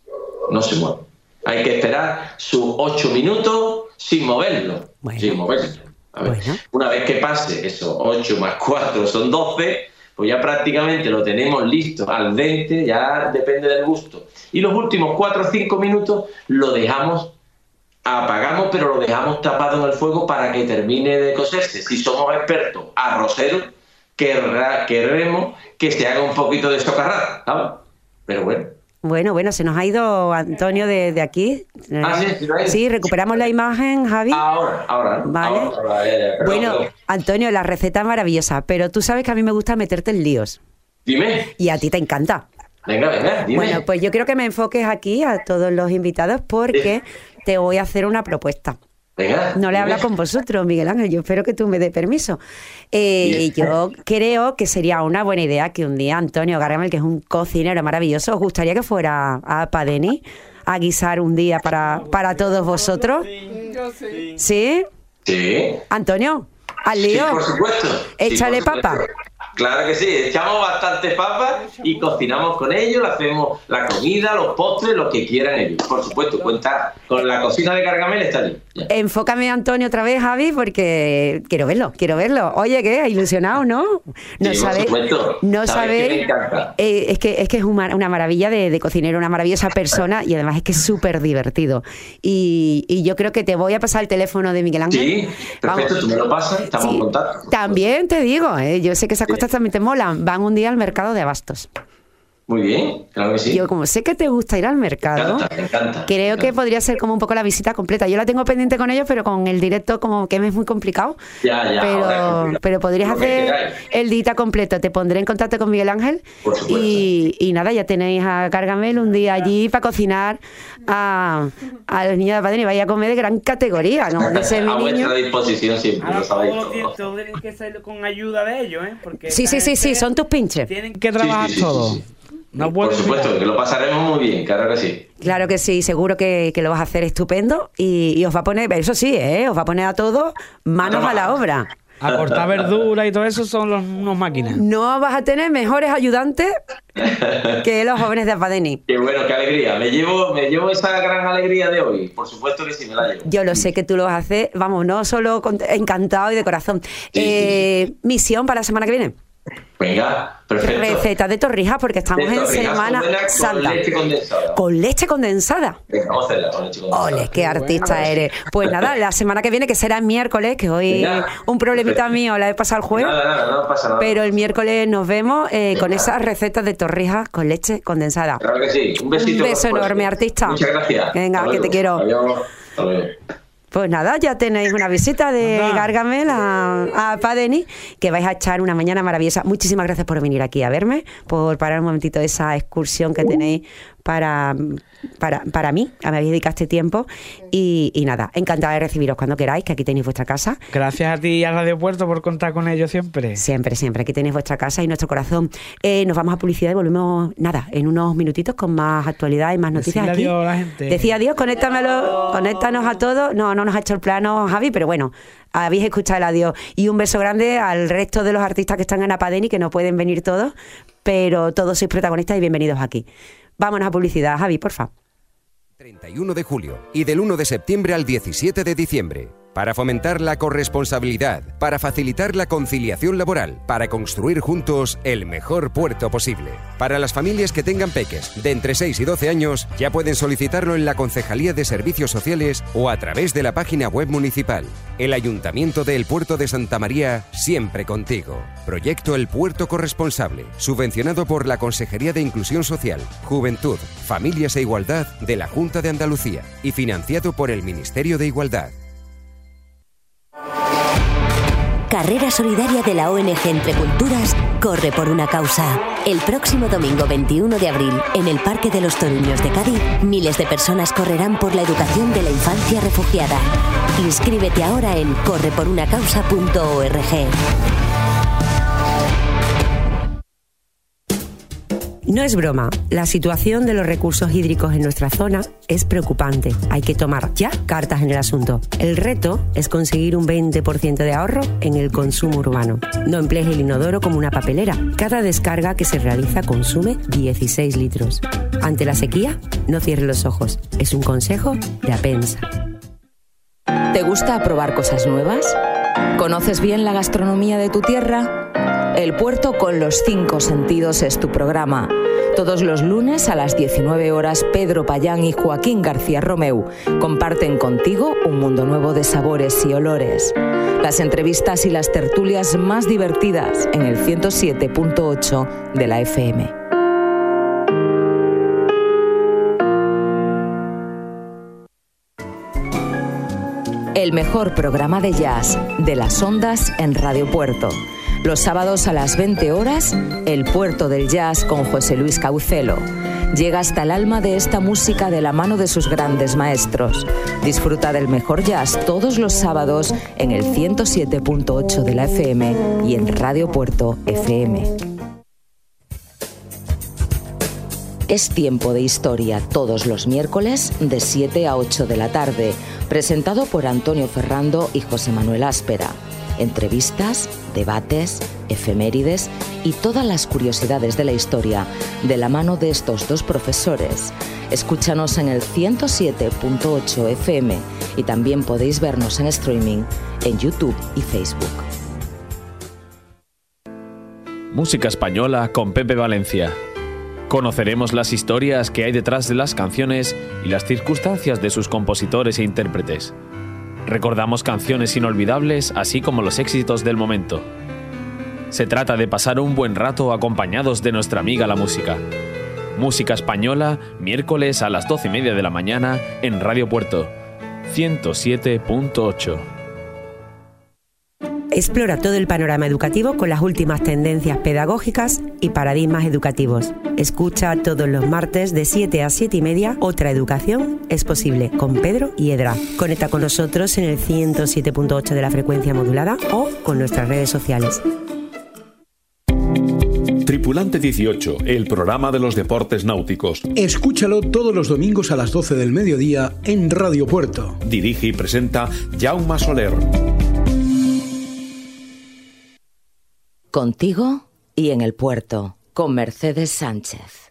No se mueve. Hay que esperar sus ocho minutos sin moverlo. Bueno. Sin moverlo. A ver, bueno. Una vez que pase esos ocho más cuatro son doce, pues ya prácticamente lo tenemos listo al dente, ya depende del gusto. Y los últimos cuatro o cinco minutos lo dejamos, apagamos, pero lo dejamos tapado en el fuego para que termine de cocerse. Si somos expertos arroceros, querrá, querremos que se haga un poquito de socarrata, ¿sabes? Pero bueno. Bueno, bueno, se nos ha ido Antonio de, de aquí. Ah, sí, sí, sí. Sí, recuperamos la imagen, Javi. Ahora, ahora. Vale. Ahora, ahora, ya, ya, bueno, perdón. Antonio, la receta es maravillosa, pero tú sabes que a mí me gusta meterte en líos. Dime. Y a ti te encanta. Venga, venga, dime. Bueno, pues yo quiero que me enfoques aquí a todos los invitados porque sí. te voy a hacer una propuesta. Venga, no le habla con vosotros, Miguel Ángel, yo espero que tú me des permiso. Eh, yo creo que sería una buena idea que un día Antonio Gargamel, que es un cocinero maravilloso, ¿os gustaría que fuera a Padeni a guisar un día para, para todos vosotros? Sí. ¿Sí? Sí. Antonio, al lío. Sí, por supuesto. Échale sí, por papa. Supuesto. Claro que sí, echamos bastante papa y cocinamos con ellos, le hacemos la comida, los postres, lo que quieran ellos. Por supuesto, cuenta con la cocina de Gargamel, está allí. Ya. Enfócame, Antonio, otra vez, Javi, porque quiero verlo, quiero verlo. Oye, ¿qué? Ilusionado, ¿no? No sí, sabéis. Por supuesto. No sabéis. Que me encanta. Eh, es que es que es una, una maravilla de, de cocinero, una maravillosa persona y además es que es súper divertido. Y, y yo creo que te voy a pasar el teléfono de Miguel Ángel. Sí, perfecto, Vamos. Tú me lo pasas, estamos sí, en contacto. También te digo, eh, yo sé que esas sí. cosas también te molan. Van un día al mercado de abastos. Muy bien, claro que sí. Yo como sé que te gusta ir al mercado, me encanta, me encanta, creo me encanta. que podría ser como un poco la visita completa. Yo la tengo pendiente con ellos, pero con el directo como que me es muy complicado. Ya, ya. Pero, ahora, pero podrías hacer el dita completo. Te pondré en contacto con Miguel Ángel. Por supuesto. Y, y nada, ya tenéis a Gargamel un día allí para cocinar a, a los niños de Padre y vaya a comer de gran categoría, ¿no? Dice mi a niño. vuestra disposición siempre, ahora, lo sabéis todos todo. tienen que ser con ayuda de ellos, ¿eh? Porque sí, sí, sí, sí, son tus pinches. Tienen que trabajar sí, sí, sí, todo. Sí, sí. No Por supuesto, mirar. Que lo pasaremos muy bien, claro que sí. Claro que sí, seguro que, que lo vas a hacer estupendo y, y os va a poner, eso sí, ¿eh? Os va a poner a todos manos a la obra. A cortar verdura y todo eso son los, unos máquinas. No vas a tener mejores ayudantes que los jóvenes de Apadeni. Qué bueno, qué alegría. Me llevo, me llevo esa gran alegría de hoy. Por supuesto que sí, me la llevo. Yo lo sé que tú lo haces, vamos, no solo con, encantado y de corazón. Sí, eh, sí, sí. Misión para la semana que viene. Venga, perfecto. Recetas de torrijas, porque estamos De en torrijas Semana con buena- Santa. Con leche condensada. Con leche condensada. Venga, vamos a hacerla con leche condensada. Ole, qué artista bueno. eres. Pues nada, la semana que viene, que será el miércoles, que hoy Venga. un problemita mío la he pasado el jueves. Nada, nada, no pasa nada. Pero el miércoles nos vemos eh, con Venga. esas recetas de torrijas con leche condensada. Claro que sí. Un besito. Un beso por supuesto. enorme, artista. Muchas gracias. Venga, Hasta que luego. te quiero. Adiós. Hasta luego. Pues nada, ya tenéis una visita de Anda. Gargamel a, a Padeni, que vais a echar una mañana maravillosa. Muchísimas gracias por venir aquí a verme, por parar un momentito esa excursión que tenéis para, para, para mí. Me habéis dedicado este tiempo y, y nada, encantada de recibiros cuando queráis, que aquí tenéis vuestra casa. Gracias a ti y a Radio Puerto por contar con ellos siempre. Siempre, siempre, aquí tenéis vuestra casa y nuestro corazón. Eh, nos vamos a publicidad y volvemos, nada, en unos minutitos con más actualidad y más noticias Decirle aquí. adiós a la gente. Decía adiós, conéctamelo, conéctanos a todos. No, no nos ha hecho el plano Javi, pero bueno, habéis escuchado el adiós. Y un beso grande al resto de los artistas que están en Apadeni, que no pueden venir todos, pero todos sois protagonistas y bienvenidos aquí. Vámonos a publicidad, Javi, porfa. treinta y uno de julio y del uno de septiembre al diecisiete de diciembre. Para fomentar la corresponsabilidad, para facilitar la conciliación laboral, para construir juntos el mejor puerto posible. Para las familias que tengan peques de entre seis y doce años, ya pueden solicitarlo en la Concejalía de Servicios Sociales o a través de la página web municipal. El Ayuntamiento de El Puerto de Santa María, siempre contigo. Proyecto El Puerto Corresponsable, subvencionado por la Consejería de Inclusión Social, Juventud, Familias e Igualdad de la Junta de Andalucía y financiado por el Ministerio de Igualdad. Carrera solidaria de la O N G Entre Culturas corre por una causa. El próximo domingo veintiuno de abril, en el Parque de los Toruños de Cádiz, miles de personas correrán por la educación de la infancia refugiada. Inscríbete ahora en corre por una causa punto org. No es broma, la situación de los recursos hídricos en nuestra zona es preocupante. Hay que tomar ya cartas en el asunto. El reto es conseguir un veinte por ciento de ahorro en el consumo urbano. No emplees el inodoro como una papelera. Cada descarga que se realiza consume dieciséis litros. Ante la sequía, no cierres los ojos. Es un consejo de Apensa. ¿Te gusta probar cosas nuevas? ¿Conoces bien la gastronomía de tu tierra? El Puerto con los cinco sentidos es tu programa. Todos los lunes a las diecinueve horas, Pedro Payán y Joaquín García Romeu comparten contigo un mundo nuevo de sabores y olores. Las entrevistas y las tertulias más divertidas en el ciento siete punto ocho de la F M. El mejor programa de jazz de las ondas en Radio Puerto. Los sábados a las veinte horas, El Puerto del Jazz con José Luis Caucelo. Llega hasta el alma de esta música de la mano de sus grandes maestros. Disfruta del mejor jazz todos los sábados en el ciento siete punto ocho de la F M y en Radio Puerto F M. Es tiempo de historia todos los miércoles de siete a ocho de la tarde, presentado por Antonio Ferrando y José Manuel Áspera. Entrevistas, debates, efemérides y todas las curiosidades de la historia de la mano de estos dos profesores. Escúchanos en el ciento siete punto ocho F M y también podéis vernos en streaming en YouTube y Facebook. Música española con Pepe Valencia. Conoceremos las historias que hay detrás de las canciones y las circunstancias de sus compositores e intérpretes. Recordamos canciones inolvidables, así como los éxitos del momento. Se trata de pasar un buen rato acompañados de nuestra amiga la música. Música española, miércoles a las doce y media de la mañana en Radio Puerto, ciento siete punto ocho. Explora todo el panorama educativo con las últimas tendencias pedagógicas y paradigmas educativos. Escucha todos los martes de siete a siete y media Otra Educación es Posible con Pedro Hiedra. Conecta con nosotros en el ciento siete punto ocho de la frecuencia modulada o con nuestras redes sociales. Tripulante dieciocho, el programa de los deportes náuticos. Escúchalo todos los domingos a las doce del mediodía en Radio Puerto. Dirige y presenta Jaume Soler. Contigo y en el puerto, con Mercedes Sánchez.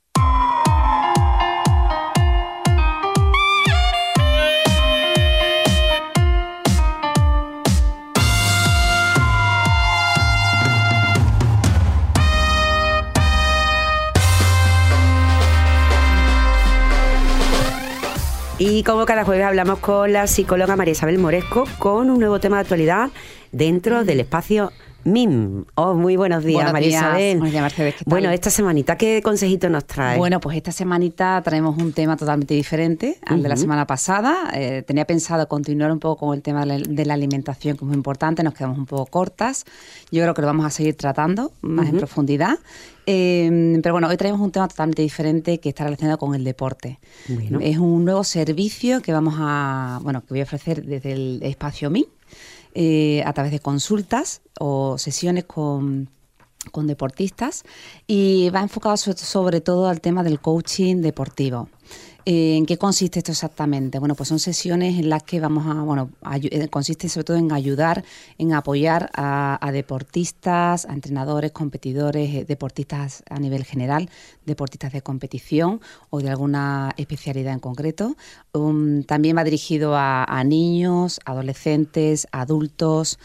Y como cada jueves hablamos con la psicóloga María Isabel Moresco con un nuevo tema de actualidad dentro del espacio M I M. Oh, muy buenos días, buenos María días, Isabel. Buenos días, Mercedes, ¿qué tal? Bueno, esta semanita, ¿qué consejito nos trae? Bueno, pues esta semanita traemos un tema totalmente diferente al uh-huh. de la semana pasada. Eh, tenía pensado continuar un poco con el tema de la, de la alimentación, que es muy importante, nos quedamos un poco cortas. Yo creo que lo vamos a seguir tratando más uh-huh. en profundidad. Eh, pero bueno, hoy traemos un tema totalmente diferente que está relacionado con el deporte. Bueno. Es un nuevo servicio que vamos a, bueno, que voy a ofrecer desde el espacio M I M, eh, a través de consultas o sesiones con, con deportistas, y va enfocado sobre, sobre todo al tema del coaching deportivo. ¿En qué consiste esto exactamente? Bueno, pues son sesiones en las que vamos a, bueno, ayu- consiste sobre todo en ayudar, en apoyar a, a deportistas, a entrenadores, competidores, eh, deportistas a nivel general, deportistas de competición o de alguna especialidad en concreto. Um, también va dirigido a, a niños, adolescentes, adultos,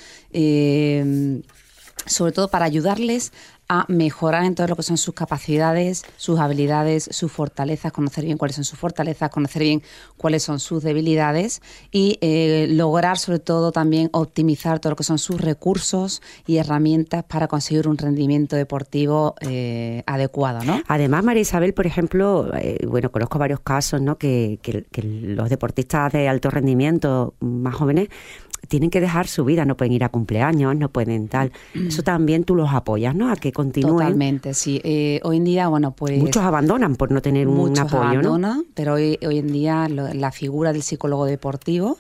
eh, sobre todo para ayudarles a mejorar en todo lo que son sus capacidades, sus habilidades, sus fortalezas, conocer bien cuáles son sus fortalezas, conocer bien cuáles son sus debilidades y eh, lograr sobre todo también optimizar todo lo que son sus recursos y herramientas para conseguir un rendimiento deportivo eh, adecuado, ¿no? Además, María Isabel, por ejemplo, eh, bueno, conozco varios casos, ¿no? Que, que, que los deportistas de alto rendimiento más jóvenes tienen que dejar su vida, no pueden ir a cumpleaños, no pueden tal. Eso también tú los apoyas, ¿no? A que continúen. Totalmente, sí. Eh, hoy en día, bueno, pues... Muchos abandonan por no tener un apoyo, ¿no? Muchos abandonan, pero hoy, hoy en día lo, la figura del psicólogo deportivo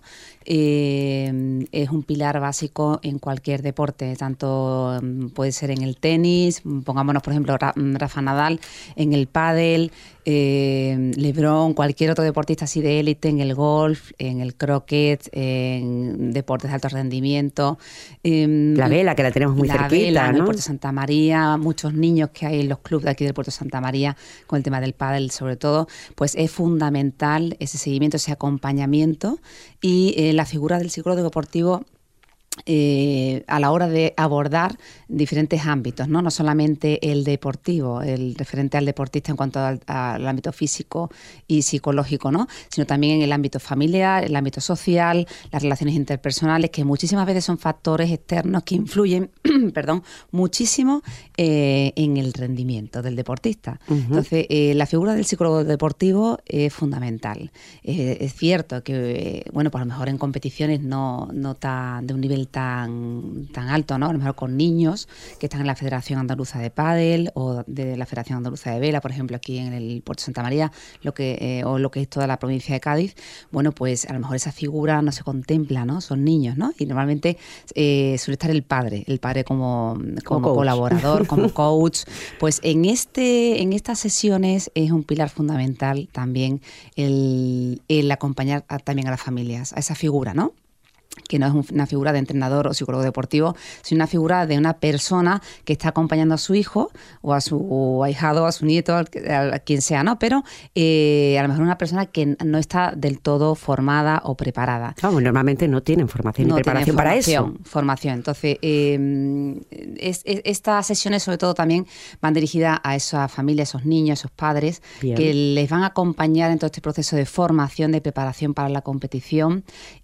eh, es un pilar básico en cualquier deporte, tanto puede ser en el tenis, pongámonos por ejemplo Rafa Nadal, en el pádel, eh, LeBron, cualquier otro deportista así de élite, en el golf, en el croquet, en deportes de alto rendimiento. Eh, la vela, que la tenemos muy la cerquita, vela, ¿no? En el Puerto Santa María, muchos niños que hay en los clubes de aquí del Puerto Santa María con el tema del pádel sobre todo, pues es fundamental ese seguimiento, ese acompañamiento y eh, la figura del psicólogo deportivo Eh, a la hora de abordar diferentes ámbitos, ¿no? No solamente el deportivo, el referente al deportista en cuanto al, al ámbito físico y psicológico, ¿no? Sino también en el ámbito familiar, el ámbito social, las relaciones interpersonales, que muchísimas veces son factores externos que influyen, perdón, muchísimo eh, en el rendimiento del deportista. Uh-huh. Entonces, eh, la figura del psicólogo deportivo es fundamental. Eh, es cierto que, eh, bueno, pues a lo mejor en competiciones no, no tan de un nivel tan tan alto, ¿no? A lo mejor con niños que están en la Federación Andaluza de Pádel o de la Federación Andaluza de Vela, por ejemplo, aquí en el Puerto Santa María, lo que eh, o lo que es toda la provincia de Cádiz. Bueno, pues a lo mejor esa figura no se contempla, ¿no? Son niños, ¿no? Y normalmente eh, suele estar el padre, el padre como, como, como colaborador, como coach. Pues en este en estas sesiones es un pilar fundamental también el, el acompañar a, también a las familias, a esa figura, ¿no? Que no es una figura de entrenador o psicólogo deportivo, sino una figura de una persona que está acompañando a su hijo o a su ahijado, a su nieto, a quien sea, ¿no? Pero eh, a lo mejor una persona que no está del todo formada o preparada. Claro, normalmente no tienen formación no y preparación para eso. Formación. Entonces, eh, es, es, estas sesiones sobre todo también van dirigidas a esas familias, a esos niños, a esos padres, Bien. que les van a acompañar en todo este proceso de formación, de preparación para la competición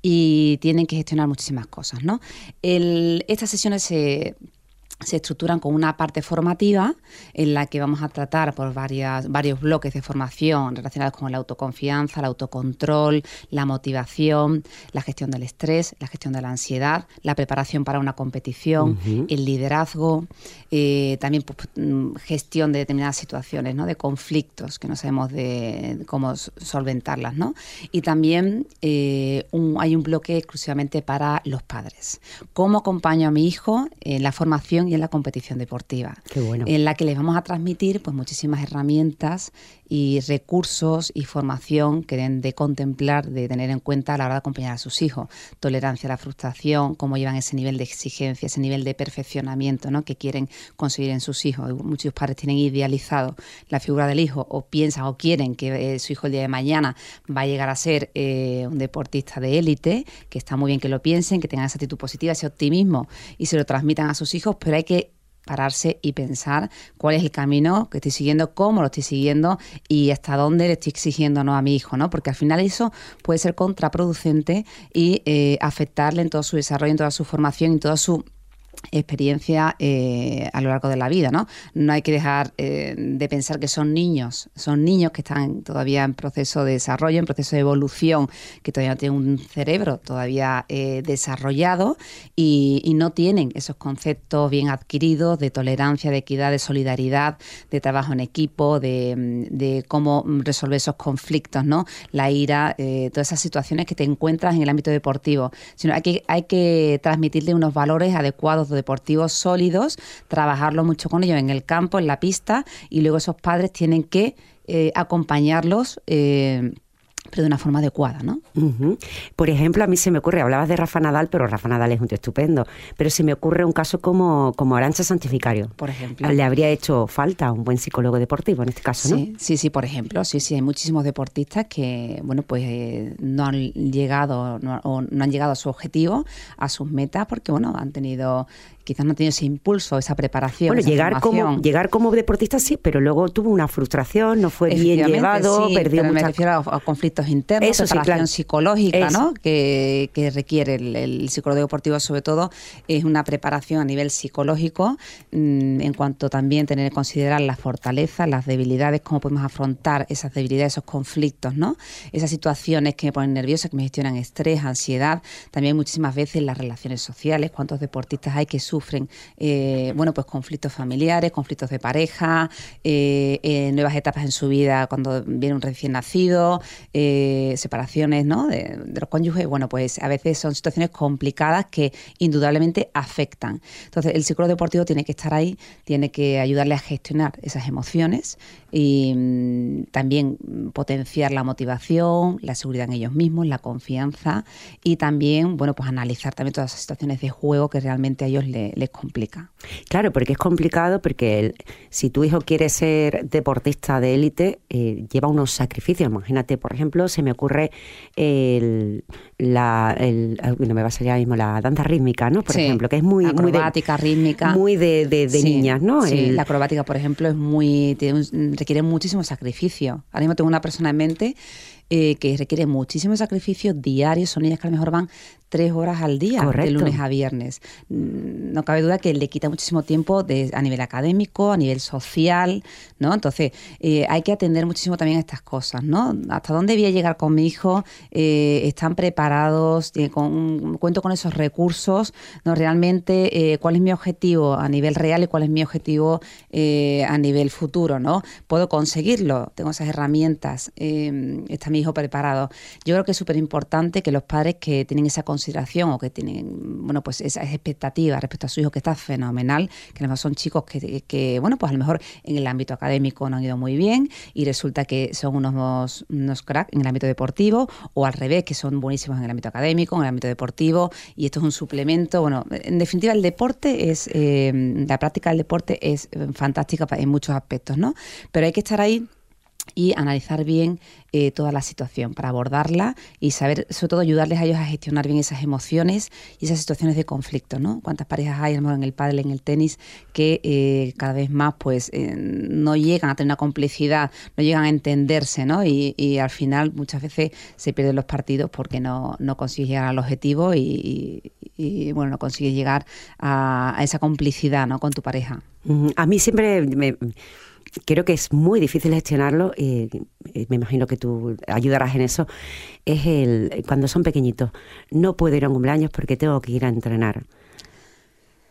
y tienen que gestionar muchísimas cosas, ¿no? El, estas sesiones se... se estructuran con una parte formativa en la que vamos a tratar por varias, varios bloques de formación relacionados con la autoconfianza, el autocontrol, la motivación, la gestión del estrés, la gestión de la ansiedad, la preparación para una competición, uh-huh. el liderazgo, eh, también pues, gestión de determinadas situaciones, ¿no? De conflictos que no sabemos de, de cómo solventarlas, ¿no? Y también eh, un, hay un bloque exclusivamente para los padres. ¿Cómo acompaño a mi hijo en la formación y en la competición deportiva? Qué bueno. En la que les vamos a transmitir pues muchísimas herramientas y recursos y formación que deben de contemplar, de tener en cuenta a la hora de acompañar a sus hijos. Tolerancia a la frustración, cómo llevan ese nivel de exigencia, ese nivel de perfeccionamiento, ¿no?, que quieren conseguir en sus hijos. Muchos padres tienen idealizado la figura del hijo o piensan o quieren que eh, su hijo el día de mañana va a llegar a ser eh, un deportista de élite, que está muy bien que lo piensen, que tengan esa actitud positiva, ese optimismo y se lo transmitan a sus hijos, pero hay que pararse y pensar cuál es el camino que estoy siguiendo, cómo lo estoy siguiendo y hasta dónde le estoy exigiendo, ¿no?, a mi hijo, ¿no? Porque al final eso puede ser contraproducente y eh, afectarle en todo su desarrollo, en toda su formación, en toda su experiencia eh, a lo largo de la vida, ¿no? No hay que dejar eh, de pensar que son niños, son niños que están todavía en proceso de desarrollo, en proceso de evolución, que todavía no tienen un cerebro todavía eh, desarrollado y, y no tienen esos conceptos bien adquiridos de tolerancia, de equidad, de solidaridad, de trabajo en equipo, de, de cómo resolver esos conflictos, ¿no? La ira, eh, todas esas situaciones que te encuentras en el ámbito deportivo, sino hay que, hay que transmitirle unos valores adecuados deportivos sólidos, trabajarlo mucho con ellos en el campo, en la pista, y luego esos padres tienen que eh, acompañarlos eh, pero de una forma adecuada, ¿no? Uh-huh. Por ejemplo, a mí se me ocurre, hablabas de Rafa Nadal, pero Rafa Nadal es un tío estupendo, pero se me ocurre un caso como, como Arantxa Santificario. Por ejemplo. Le habría hecho falta un buen psicólogo deportivo en este caso, ¿no? Sí, sí, sí, por ejemplo, sí, sí, hay muchísimos deportistas que, bueno, pues eh, no han llegado no, o no han llegado a su objetivo, a sus metas, porque, bueno, han tenido... quizás no ha tenido ese impulso, esa preparación, bueno, esa llegar formación. como llegar como deportista sí, pero luego tuvo una frustración, no fue bien llevado, sí, perdió pero mucha... me refiero a, a conflictos internos, Eso, preparación sí, claro. psicológica, Eso. ¿no? Que, que requiere el, el psicólogo deportivo, sobre todo, es una preparación a nivel psicológico, mmm, en cuanto también tener que considerar las fortalezas, las debilidades, cómo podemos afrontar esas debilidades, esos conflictos, ¿no? Esas situaciones que me ponen nerviosa, que me gestionan estrés, ansiedad, también muchísimas veces las relaciones sociales, cuántos deportistas hay que sufren eh, bueno, pues conflictos familiares, conflictos de pareja, eh, eh, nuevas etapas en su vida cuando viene un recién nacido, eh, separaciones, ¿no?, de, de los cónyuges. Bueno, pues a veces son situaciones complicadas que indudablemente afectan. Entonces, el psicólogo deportivo tiene que estar ahí, tiene que ayudarle a gestionar esas emociones y mmm, también potenciar la motivación, la seguridad en ellos mismos, la confianza y también, bueno, pues analizar también todas esas situaciones de juego que realmente a ellos les, les complica. Claro, porque es complicado porque el, si tu hijo quiere ser deportista de élite, eh, lleva unos sacrificios. Imagínate, por ejemplo, se me ocurre el, la, el, no me va a salir ahora mismo, la danza rítmica, ¿no? Por sí, ejemplo, que es muy... acrobática, muy de, rítmica. Muy de, de, de sí, niñas, ¿no? Sí, el, la acrobática, por ejemplo, es muy tiene un, requiere muchísimo sacrificio. Ahora mismo tengo una persona en mente eh, que requiere muchísimo sacrificio diario. Son niñas que a lo mejor van tres horas al día, correcto, de lunes a viernes. No cabe duda que le quita muchísimo tiempo de, a nivel académico, a nivel social, ¿no? Entonces, eh, hay que atender muchísimo también a estas cosas, ¿no? ¿Hasta dónde voy a llegar con mi hijo? Eh, ¿Están preparados? Eh, con, ¿Cuento con esos recursos? ¿No? Realmente, eh, ¿cuál es mi objetivo a nivel real y cuál es mi objetivo eh, a nivel futuro, ¿no? ¿Puedo conseguirlo? ¿Tengo esas herramientas? Eh, ¿Está mi hijo preparado? Yo creo que es súper importante que los padres que tienen esa consideración o que tienen, bueno, pues esa expectativa respecto a su hijo, que está fenomenal, que además son chicos que, que, bueno, pues a lo mejor en el ámbito académico no han ido muy bien y resulta que son unos, unos cracks en el ámbito deportivo, o al revés, que son buenísimos en el ámbito académico, en el ámbito deportivo, y esto es un suplemento. Bueno, en definitiva, el deporte es, eh, la práctica del deporte es fantástica en muchos aspectos, ¿no? Pero hay que estar ahí y analizar bien eh, toda la situación para abordarla y saber, sobre todo, ayudarles a ellos a gestionar bien esas emociones y esas situaciones de conflicto, ¿no? ¿Cuántas parejas hay, a lo mejor en el pádel, en el tenis, que eh, cada vez más pues eh, no llegan a tener una complicidad, no llegan a entenderse, ¿no? Y, y al final muchas veces se pierden los partidos porque no, no consigues llegar al objetivo y, y, y bueno, no consigues llegar a, a esa complicidad, ¿no?, con tu pareja. A mí siempre me... Creo que es muy difícil gestionarlo, y me imagino que tú ayudarás en eso, es el cuando son pequeñitos. No puedo ir a un cumpleaños porque tengo que ir a entrenar.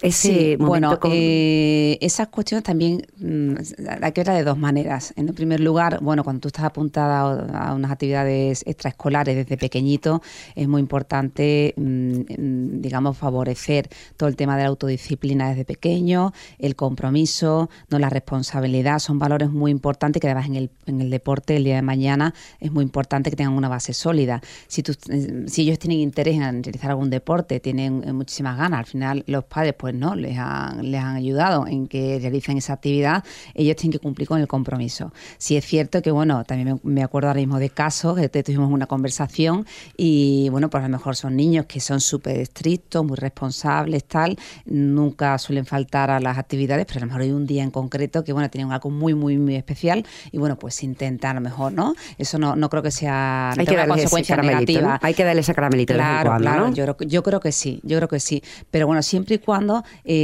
ese sí, momento? Bueno, con... eh, esas cuestiones también mmm, hay que verlas de dos maneras. En primer lugar, bueno, cuando tú estás apuntada a, a unas actividades extraescolares desde pequeñito, es muy importante, mmm, digamos, favorecer todo el tema de la autodisciplina desde pequeño, el compromiso, no la responsabilidad, son valores muy importantes que además en el, en el deporte el día de mañana es muy importante que tengan una base sólida. Si, tú, si ellos tienen interés en realizar algún deporte, tienen muchísimas ganas, al final los padres pues no les han, les han ayudado en que realicen esa actividad, ellos tienen que cumplir con el compromiso. Si es cierto que, bueno, también me, me acuerdo ahora mismo de casos que tuvimos una conversación y, bueno, pues a lo mejor son niños que son súper estrictos, muy responsables, tal, nunca suelen faltar a las actividades, pero a lo mejor hay un día en concreto que, bueno, tienen algo muy, muy, muy especial y, bueno, pues intentan a lo mejor, ¿no? Eso no, no creo que sea hay que una darle consecuencia ese negativa. ¿no? Hay que darle ese caramelito claro, de vez en cuando, claro, ¿no? yo, yo creo que sí, yo creo que sí. Pero bueno, siempre y cuando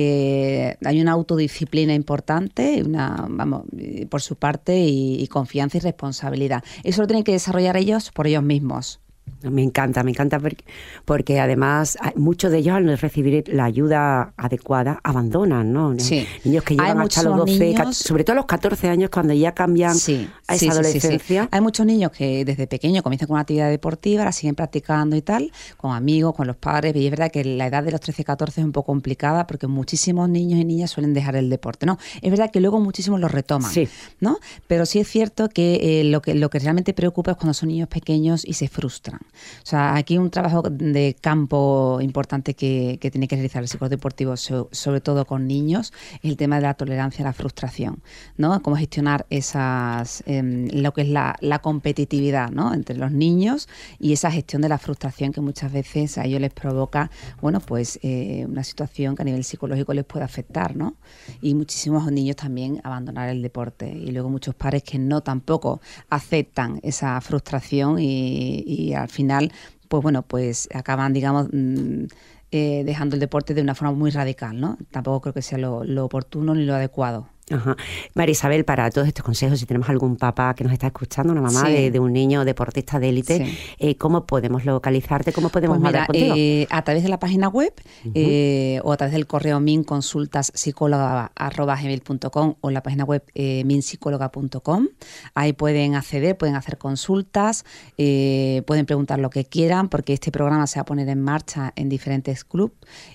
eh, hay una autodisciplina importante, una, vamos, por su parte, y, y confianza y responsabilidad. Eso lo tienen que desarrollar ellos por ellos mismos. Me encanta, me encanta porque, porque además muchos de ellos al no recibir la ayuda adecuada abandonan, ¿no? Sí. Niños que llegan Hay hasta los doce, niños... sobre todo a los catorce años cuando ya cambian sí, a esa sí, adolescencia. Sí, sí, sí. Hay muchos niños que desde pequeños comienzan con una actividad deportiva, la siguen practicando y tal, con amigos, con los padres, y es verdad que la edad de los trece, catorce es un poco complicada porque muchísimos niños y niñas suelen dejar el deporte, ¿no? Es verdad que luego muchísimos lo retoman, sí. ¿no? Pero sí es cierto que, eh, lo que lo que realmente preocupa es cuando son niños pequeños y se frustran. O sea, aquí un trabajo de campo importante que, que tiene que realizar el psicólogo deportivo, so, sobre todo con niños, es el tema de la tolerancia a la frustración, ¿no? Cómo gestionar esas, eh, lo que es la, la competitividad, ¿no? Entre los niños y esa gestión de la frustración que muchas veces a ellos les provoca, bueno, pues eh, una situación que a nivel psicológico les puede afectar, ¿no? Y muchísimos niños también abandonar el deporte y luego muchos padres que no tampoco aceptan esa frustración y, y al final pues bueno, pues acaban, digamos, mmm, eh, dejando el deporte de una forma muy radical, ¿no? Tampoco creo que sea lo, lo oportuno ni lo adecuado. Ajá. María Isabel, para todos estos consejos, si tenemos algún papá que nos está escuchando, una mamá sí. de, de un niño deportista de élite, sí. eh, ¿cómo podemos localizarte? ¿Cómo podemos pues mira, hablar contigo? Eh, a través de la página web uh-huh. eh, o a través del correo minconsultaspsicóloga arroba gmail punto com o la página web eh, minpsicóloga punto com. Ahí pueden acceder, pueden hacer consultas, eh, pueden preguntar lo que quieran, porque este programa se va a poner en marcha en diferentes clubes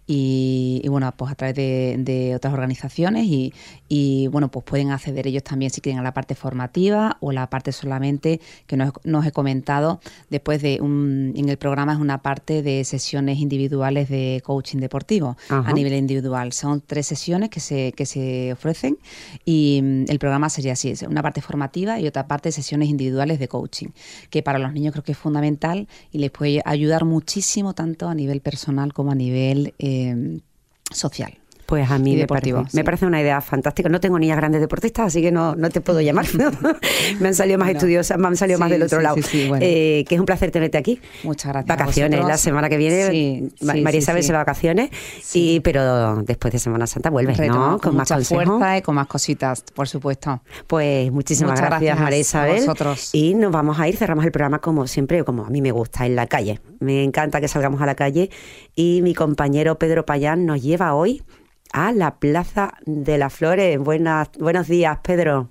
y, y bueno, pues a través de, de otras organizaciones y, y Y bueno, pues pueden acceder ellos también si quieren a la parte formativa o la parte solamente que nos, nos he comentado después de un, en el programa es una parte de sesiones individuales de coaching deportivo. Ajá. A nivel individual. Son tres sesiones que se, que se ofrecen y el programa sería así, una parte formativa y otra parte de sesiones individuales de coaching, que para los niños creo que es fundamental y les puede ayudar muchísimo tanto a nivel personal como a nivel eh, social. Pues a mí me parece, sí. me parece una idea fantástica. No tengo niñas grandes deportistas, así que no, no te puedo llamar. me han salido más bueno, estudiosas, me han salido sí, más del otro sí, lado. Sí, sí, bueno. eh, que es un placer tenerte aquí. Muchas gracias. Vacaciones, la semana que viene. Sí, sí, María Isabel sí, sí. se va a vacaciones, sí. y, pero después de Semana Santa vuelves, Retomamos ¿no? Con, con más mucha fuerza y con más cositas, por supuesto. Pues muchísimas Muchas gracias, gracias María Isabel. A vosotros. Y nos vamos a ir, cerramos el programa como siempre, como a mí me gusta, en la calle. Me encanta que salgamos a la calle y mi compañero Pedro Payán nos lleva hoy a la Plaza de las Flores. Buenas, buenos días, Pedro.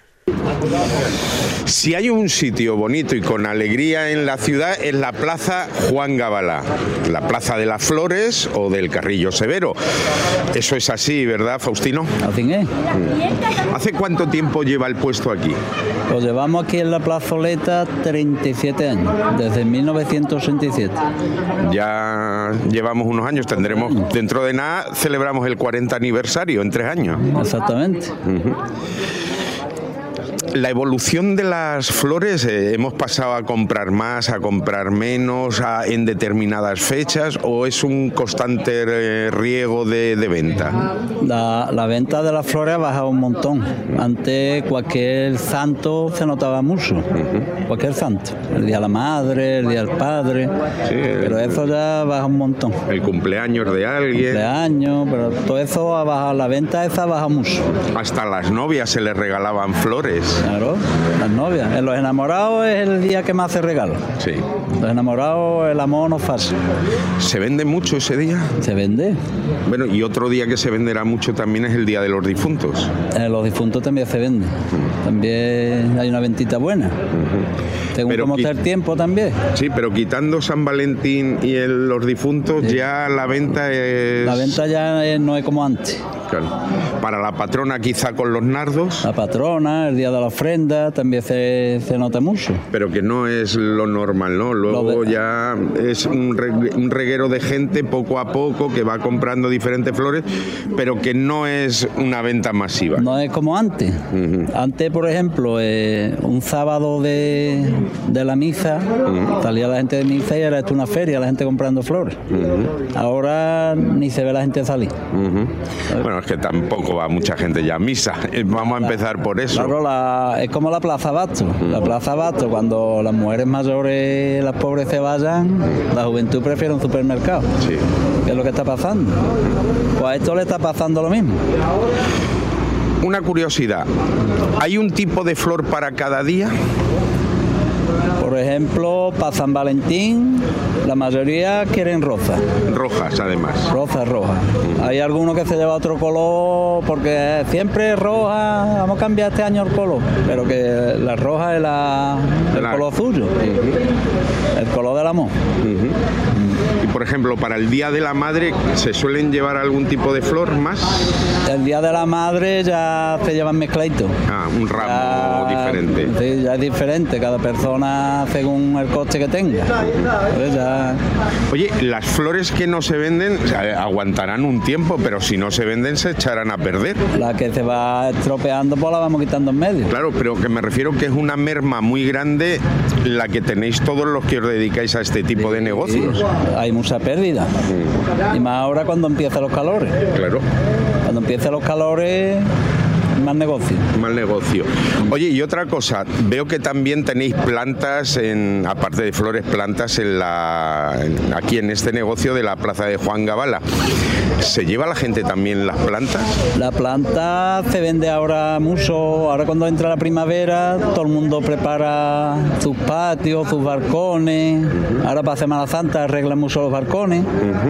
Si hay un sitio bonito y con alegría en la ciudad es la Plaza Juan Gabalá, la Plaza de las Flores o del Carrillo Severo. Eso es así, ¿verdad, Faustino? Así es. ¿Hace cuánto tiempo lleva el puesto aquí? Pues llevamos aquí en la plazoleta treinta y siete años, desde mil novecientos sesenta y siete. Ya llevamos unos años, tendremos, dentro de nada, celebramos el cuarenta aniversario en tres años. Exactamente. Uh-huh. La evolución de las flores, eh, ¿hemos pasado a comprar más, a comprar menos a, en determinadas fechas o es un constante eh, riego de, de venta? La, la venta de las flores ha bajado un montón. Antes cualquier santo se notaba mucho, uh-huh. cualquier santo. El día de la madre, el día del padre, sí, pero el, eso ya baja un montón. El cumpleaños de alguien. Cumpleaños, pero todo eso ha bajado, la venta esa ha bajado mucho. Hasta las novias se les regalaban flores. Claro, las novias. En los enamorados es el día que más hace regalo. Sí. Los enamorados, el amor no es fácil. ¿Se vende mucho ese día? Se vende. Bueno, y otro día que se venderá mucho también es el Día de los Difuntos. Eh, los difuntos también se venden. Uh-huh. También hay una ventita buena. Uh-huh. Según cómo está el tiempo también. Sí, pero quitando San Valentín y el, los difuntos, sí. Ya la venta es... La venta ya es, no es como antes. Claro. Para la patrona quizá con los nardos. La patrona, el día de la ofrenda, también se, se nota mucho. Pero que no es lo normal, ¿no? Luego de... ya es un, re, un reguero de gente poco a poco que va comprando diferentes flores, pero que no es una venta masiva. No es como antes. Uh-huh. Antes, por ejemplo, eh, un sábado de, de la misa, uh-huh. salía la gente de misa y era esto una feria, la gente comprando flores. Uh-huh. Ahora ni se ve la gente salir. Uh-huh. Bueno, es que tampoco va mucha gente ya a misa. Vamos a empezar por eso. Claro, la, es como la Plaza Abasto. Uh-huh. La Plaza Abasto, cuando las mujeres mayores, las pobres se vayan, la juventud prefiere un supermercado. Sí. ¿Qué es lo que está pasando? Pues a esto le está pasando lo mismo. Una curiosidad, ¿hay un tipo de flor para cada día? Por ejemplo, para San Valentín, la mayoría quieren rosa. Rojas, además. Rosas rojas. Mm. Hay algunos que se lleva otro color, porque siempre es roja, vamos a cambiar este año el color, pero que la roja es la, el la... color suyo, uh-huh. el color del amor. Uh-huh. Y por ejemplo, para el Día de la Madre, ¿se suelen llevar algún tipo de flor más? El Día de la Madre ya se llevan mezcladitos. Ah, un ramo ya, diferente. Sí, ya es diferente, cada persona según el coste que tenga. Pues ya... Oye, las flores que no se venden o sea, aguantarán un tiempo, pero si no se venden se echarán a perder. La que se va estropeando pues la vamos quitando en medio. Claro, pero que me refiero que es una merma muy grande la que tenéis todos los que os dedicáis a este tipo sí, de negocios. Sí. Hay mucha pérdida. Sí. Y más ahora cuando empiezan los calores. Claro. Cuando empiezan los calores... Más negocio. Más negocio. Oye, y otra cosa, veo que también tenéis plantas, en, aparte de flores, plantas en la, en, aquí en este negocio de la Plaza de Juan Gabala. ¿Se lleva la gente también las plantas? La planta se vende ahora mucho, ahora cuando entra la primavera, todo el mundo prepara sus patios, sus balcones, uh-huh. ahora para Semana Santa arreglan mucho los balcones.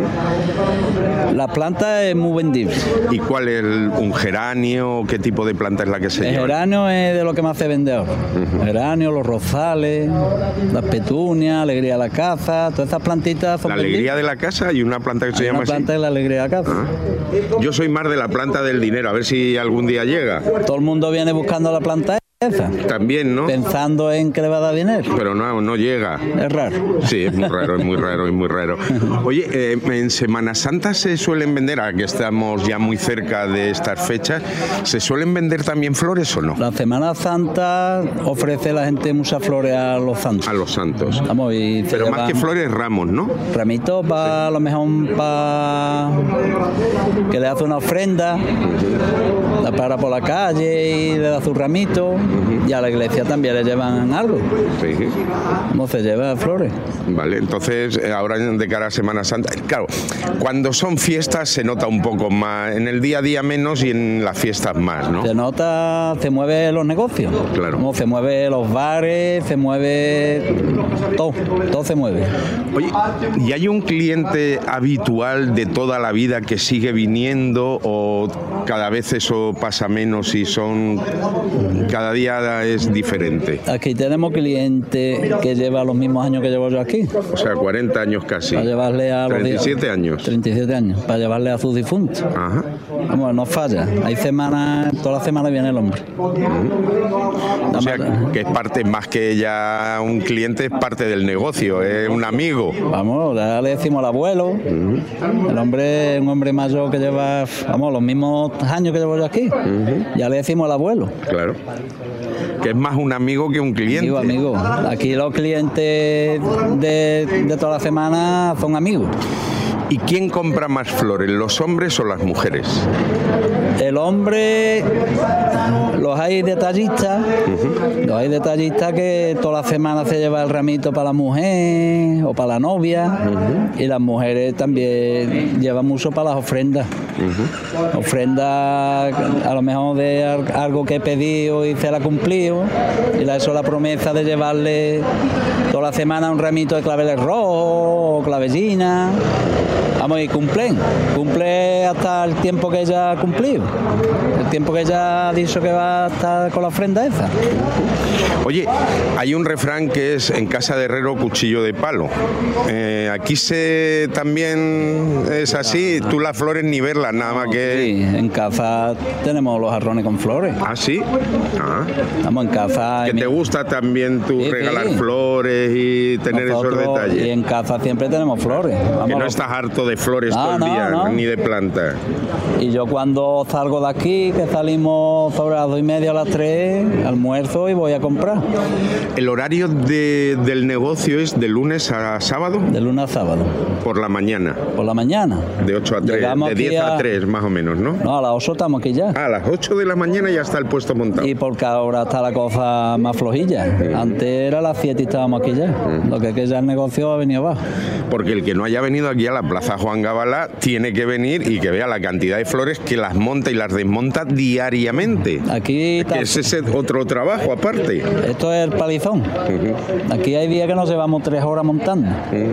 Uh-huh. La planta es muy vendible. ¿Y cuál es el, un geranio? ¿Qué tipo de planta es la que se el lleva? El geranio es de lo que más se vende ahora. Uh-huh. Geranio, los rosales, las petunias, alegría de la casa, todas esas plantitas son La alegría vendibles. de la casa y una planta que se Hay llama una así. planta de la alegría de la casa. Ah. Yo soy más de la planta del dinero, a ver si algún día llega. Todo el mundo viene buscando la planta esa. También, ¿no? Pensando en que le va a dar dinero. Pero no, no llega. Es raro. Sí, es muy raro, es muy raro, es muy raro. Oye, eh, en Semana Santa se suelen vender, ahora que estamos ya muy cerca de estas fechas, ¿se suelen vender también flores o no? La Semana Santa ofrece la gente muchas flores a los santos. A los santos. Vamos, y Pero más que flores, ramos, ¿no? Ramitos para sí. lo mejor para que le hace una ofrenda, uh-huh. la para por la calle y le da su ramito. Uh-huh. Y a la iglesia también le llevan algo. Sí. ¿Cómo se lleva flores? Vale, entonces ahora de cara a Semana Santa, claro, cuando son fiestas se nota un poco más, en el día a día menos y en las fiestas más, ¿no? Se nota, se mueve los negocios. Claro. Como se mueve los bares, se mueve todo, todo se mueve. Oye, ¿y hay un cliente habitual de toda la vida que sigue viniendo o cada vez eso pasa menos y son cada día es diferente? Aquí tenemos clientes que lleva los mismos años que llevo yo aquí. O sea, cuarenta años casi. Para llevarle a los treinta y siete años. treinta y siete años, para llevarle a sus difuntos. Ajá. Vamos, no falla. Hay semanas, todas las semanas viene el hombre. Uh-huh. O sea, que es parte, más que ya un cliente, es parte del negocio, es un amigo. Vamos, ya le decimos al abuelo. Uh-huh. El hombre es un hombre mayor que lleva, vamos, los mismos años que llevo yo aquí. Uh-huh. Ya le decimos al abuelo. Claro. Que es más un amigo que un cliente. Amigo, amigo. Aquí los clientes de, de toda la semana son amigos. ¿Y quién compra más flores, los hombres o las mujeres? El hombre, los hay detallistas, uh-huh. los hay detallistas que toda la semana se lleva el ramito para la mujer o para la novia, uh-huh. y las mujeres también llevan mucho para las ofrendas. Uh-huh. Ofrenda a lo mejor de algo que he pedido y se la ha cumplido, y la, eso la promesa de llevarle toda la semana un ramito de claveles rojos o clavellina. Vamos, y cumplen, cumple hasta el tiempo que ella ha cumplido, el tiempo que ella ha dicho que va a estar con la ofrenda esa. Oye, hay un refrán que es: en casa de herrero, cuchillo de palo. Eh, aquí se también es así, tú las flores ni verlas, nada más que... Sí, en casa tenemos los jarrones con flores. ¿Ah, sí? Ah. Estamos en casa. ¿Que te gusta también tú sí, regalar sí. flores y tener Nosotros, esos detalles? Y en casa siempre tenemos flores. Vamos, que no estás harto de flores no, todo el no, día, no. ni de plantas. Y yo cuando salgo de aquí, que salimos sobre las dos y media a las tres, almuerzo y voy a comprar. ¿El horario de, del negocio es de lunes a sábado? De lunes a sábado. ¿Por la mañana? Por la mañana. De ocho a tres, Llegamos de diez a a tres más o menos, ¿no? No, a las ocho estamos aquí ya. Ah, a las ocho de la mañana ya está el puesto montado. Y porque ahora está la cosa más flojilla. Uh-huh. Antes era las siete y estábamos aquí ya. Uh-huh. Lo que es que ya el negocio ha venido abajo. Porque el que no haya venido aquí a la Plaza Juan Gabala tiene que venir y que vea la cantidad de flores que las monta y las desmonta diariamente. Aquí que es ese otro trabajo aparte. Esto es el palizón. Uh-huh. Aquí hay días que nos llevamos tres horas montando.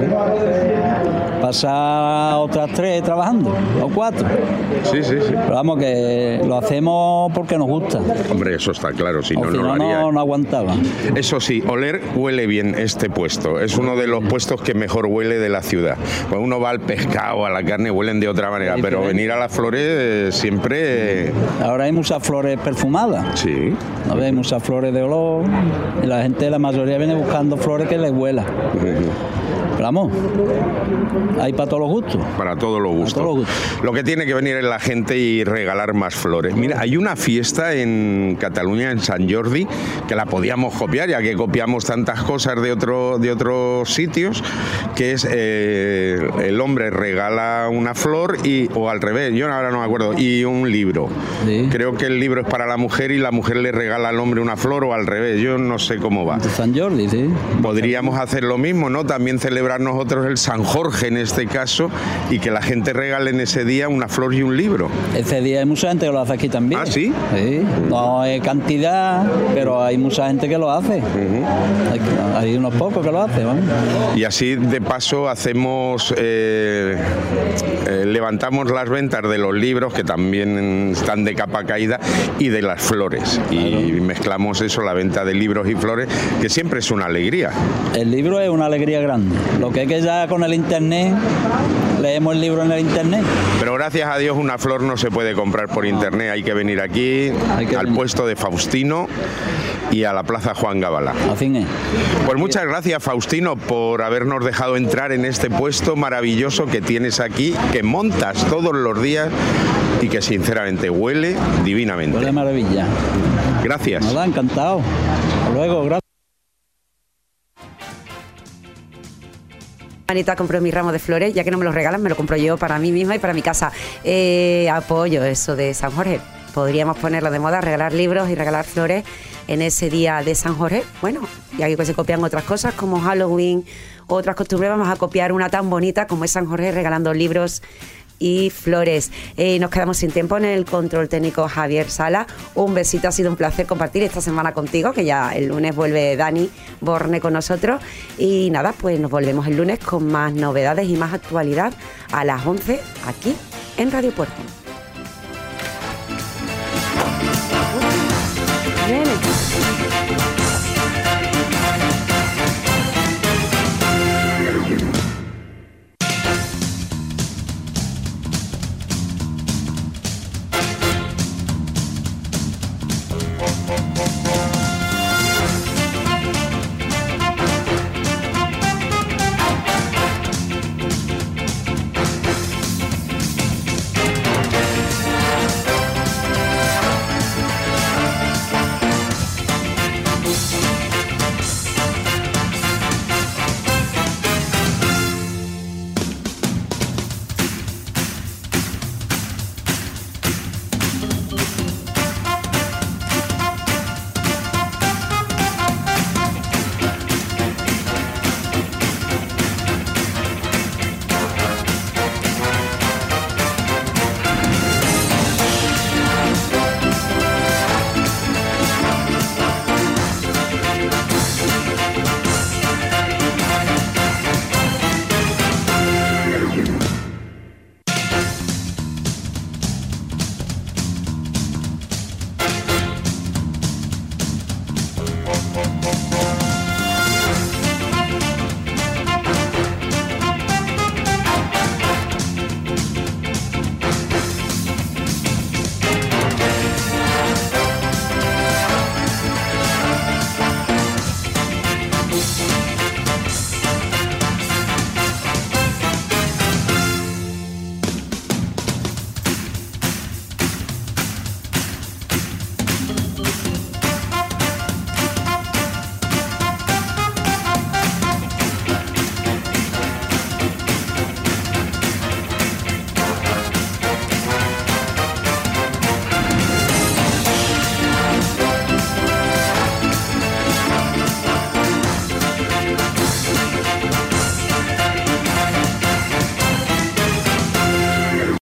Uh-huh. Pasar otras tres trabajando, o cuatro. Sí, sí, sí. Pero vamos, que lo hacemos porque nos gusta. Hombre, eso está claro, si o no, si no no, lo haría. No, no aguantaba. Eso sí, oler huele bien este puesto. Es uno de los puestos que mejor huele de la ciudad. Cuando uno va al pescado, a la carne, huelen de otra manera, pero venir a las flores eh, siempre... Ahora hay muchas flores perfumadas. Sí. ¿No ves? Muchas flores de olor. Y la gente, la mayoría viene buscando flores que les huela. Pero vamos, hay para todos los gustos. Para todos los gustos. Todos los gustos. Lo que tiene que venir es la gente y regalar más flores. Mira, hay una fiesta en Cataluña, en Sant Jordi, que la podíamos copiar, ya que copiamos tantas cosas de, otro, de otros sitios, que es eh, el hombre regala una flor y, o al revés, yo ahora no me acuerdo, y un libro. Sí. Creo que el libro es para la mujer y la mujer le regala al hombre una flor, o al revés, yo no sé cómo va. De Sant Jordi, sí. Podríamos hacer lo mismo, ¿no? También celebrar nosotros el San Jorge en este caso, y que la gente regale en ese día una flor y un libro. Ese día hay mucha gente que lo hace aquí también. ¿Ah, sí? Sí. No hay cantidad, pero hay mucha gente que lo hace. Uh-huh. hay, hay unos pocos que lo hacen. ¿Vale? Y así de paso hacemos, eh, eh, levantamos las ventas de los libros, que también están de capa caída, y de las flores. Claro. Y mezclamos eso, la venta de libros y flores, que siempre es una alegría. El libro es una alegría grande. Lo que es que ya con el internet, leemos el libro en el internet. Pero gracias a Dios una flor no se puede comprar por internet, hay que venir aquí, que al venir. puesto de Faustino y a la Plaza Juan Gabala. Así es. Pues muchas gracias, Faustino, por habernos dejado entrar en este puesto maravilloso que tienes aquí, que montas todos los días y que sinceramente huele divinamente. Huele maravilla. Gracias. Nada, encantado. Hasta luego, gracias. Anita compró mi ramo de flores, ya que no me los regalan, me lo compro yo para mí misma y para mi casa. Eh, apoyo eso de San Jorge. Podríamos ponerlo de moda, regalar libros y regalar flores en ese día de San Jorge. Bueno, ya que se copian otras cosas como Halloween, otras costumbres, vamos a copiar una tan bonita como es San Jorge, regalando libros y flores. Eh, nos quedamos sin tiempo en el control técnico Javier Sala. Un besito, ha sido un placer compartir esta semana contigo, que ya el lunes vuelve Dani Borne con nosotros. Y nada, pues nos volvemos el lunes con más novedades y más actualidad a las once aquí en Radio Puerto.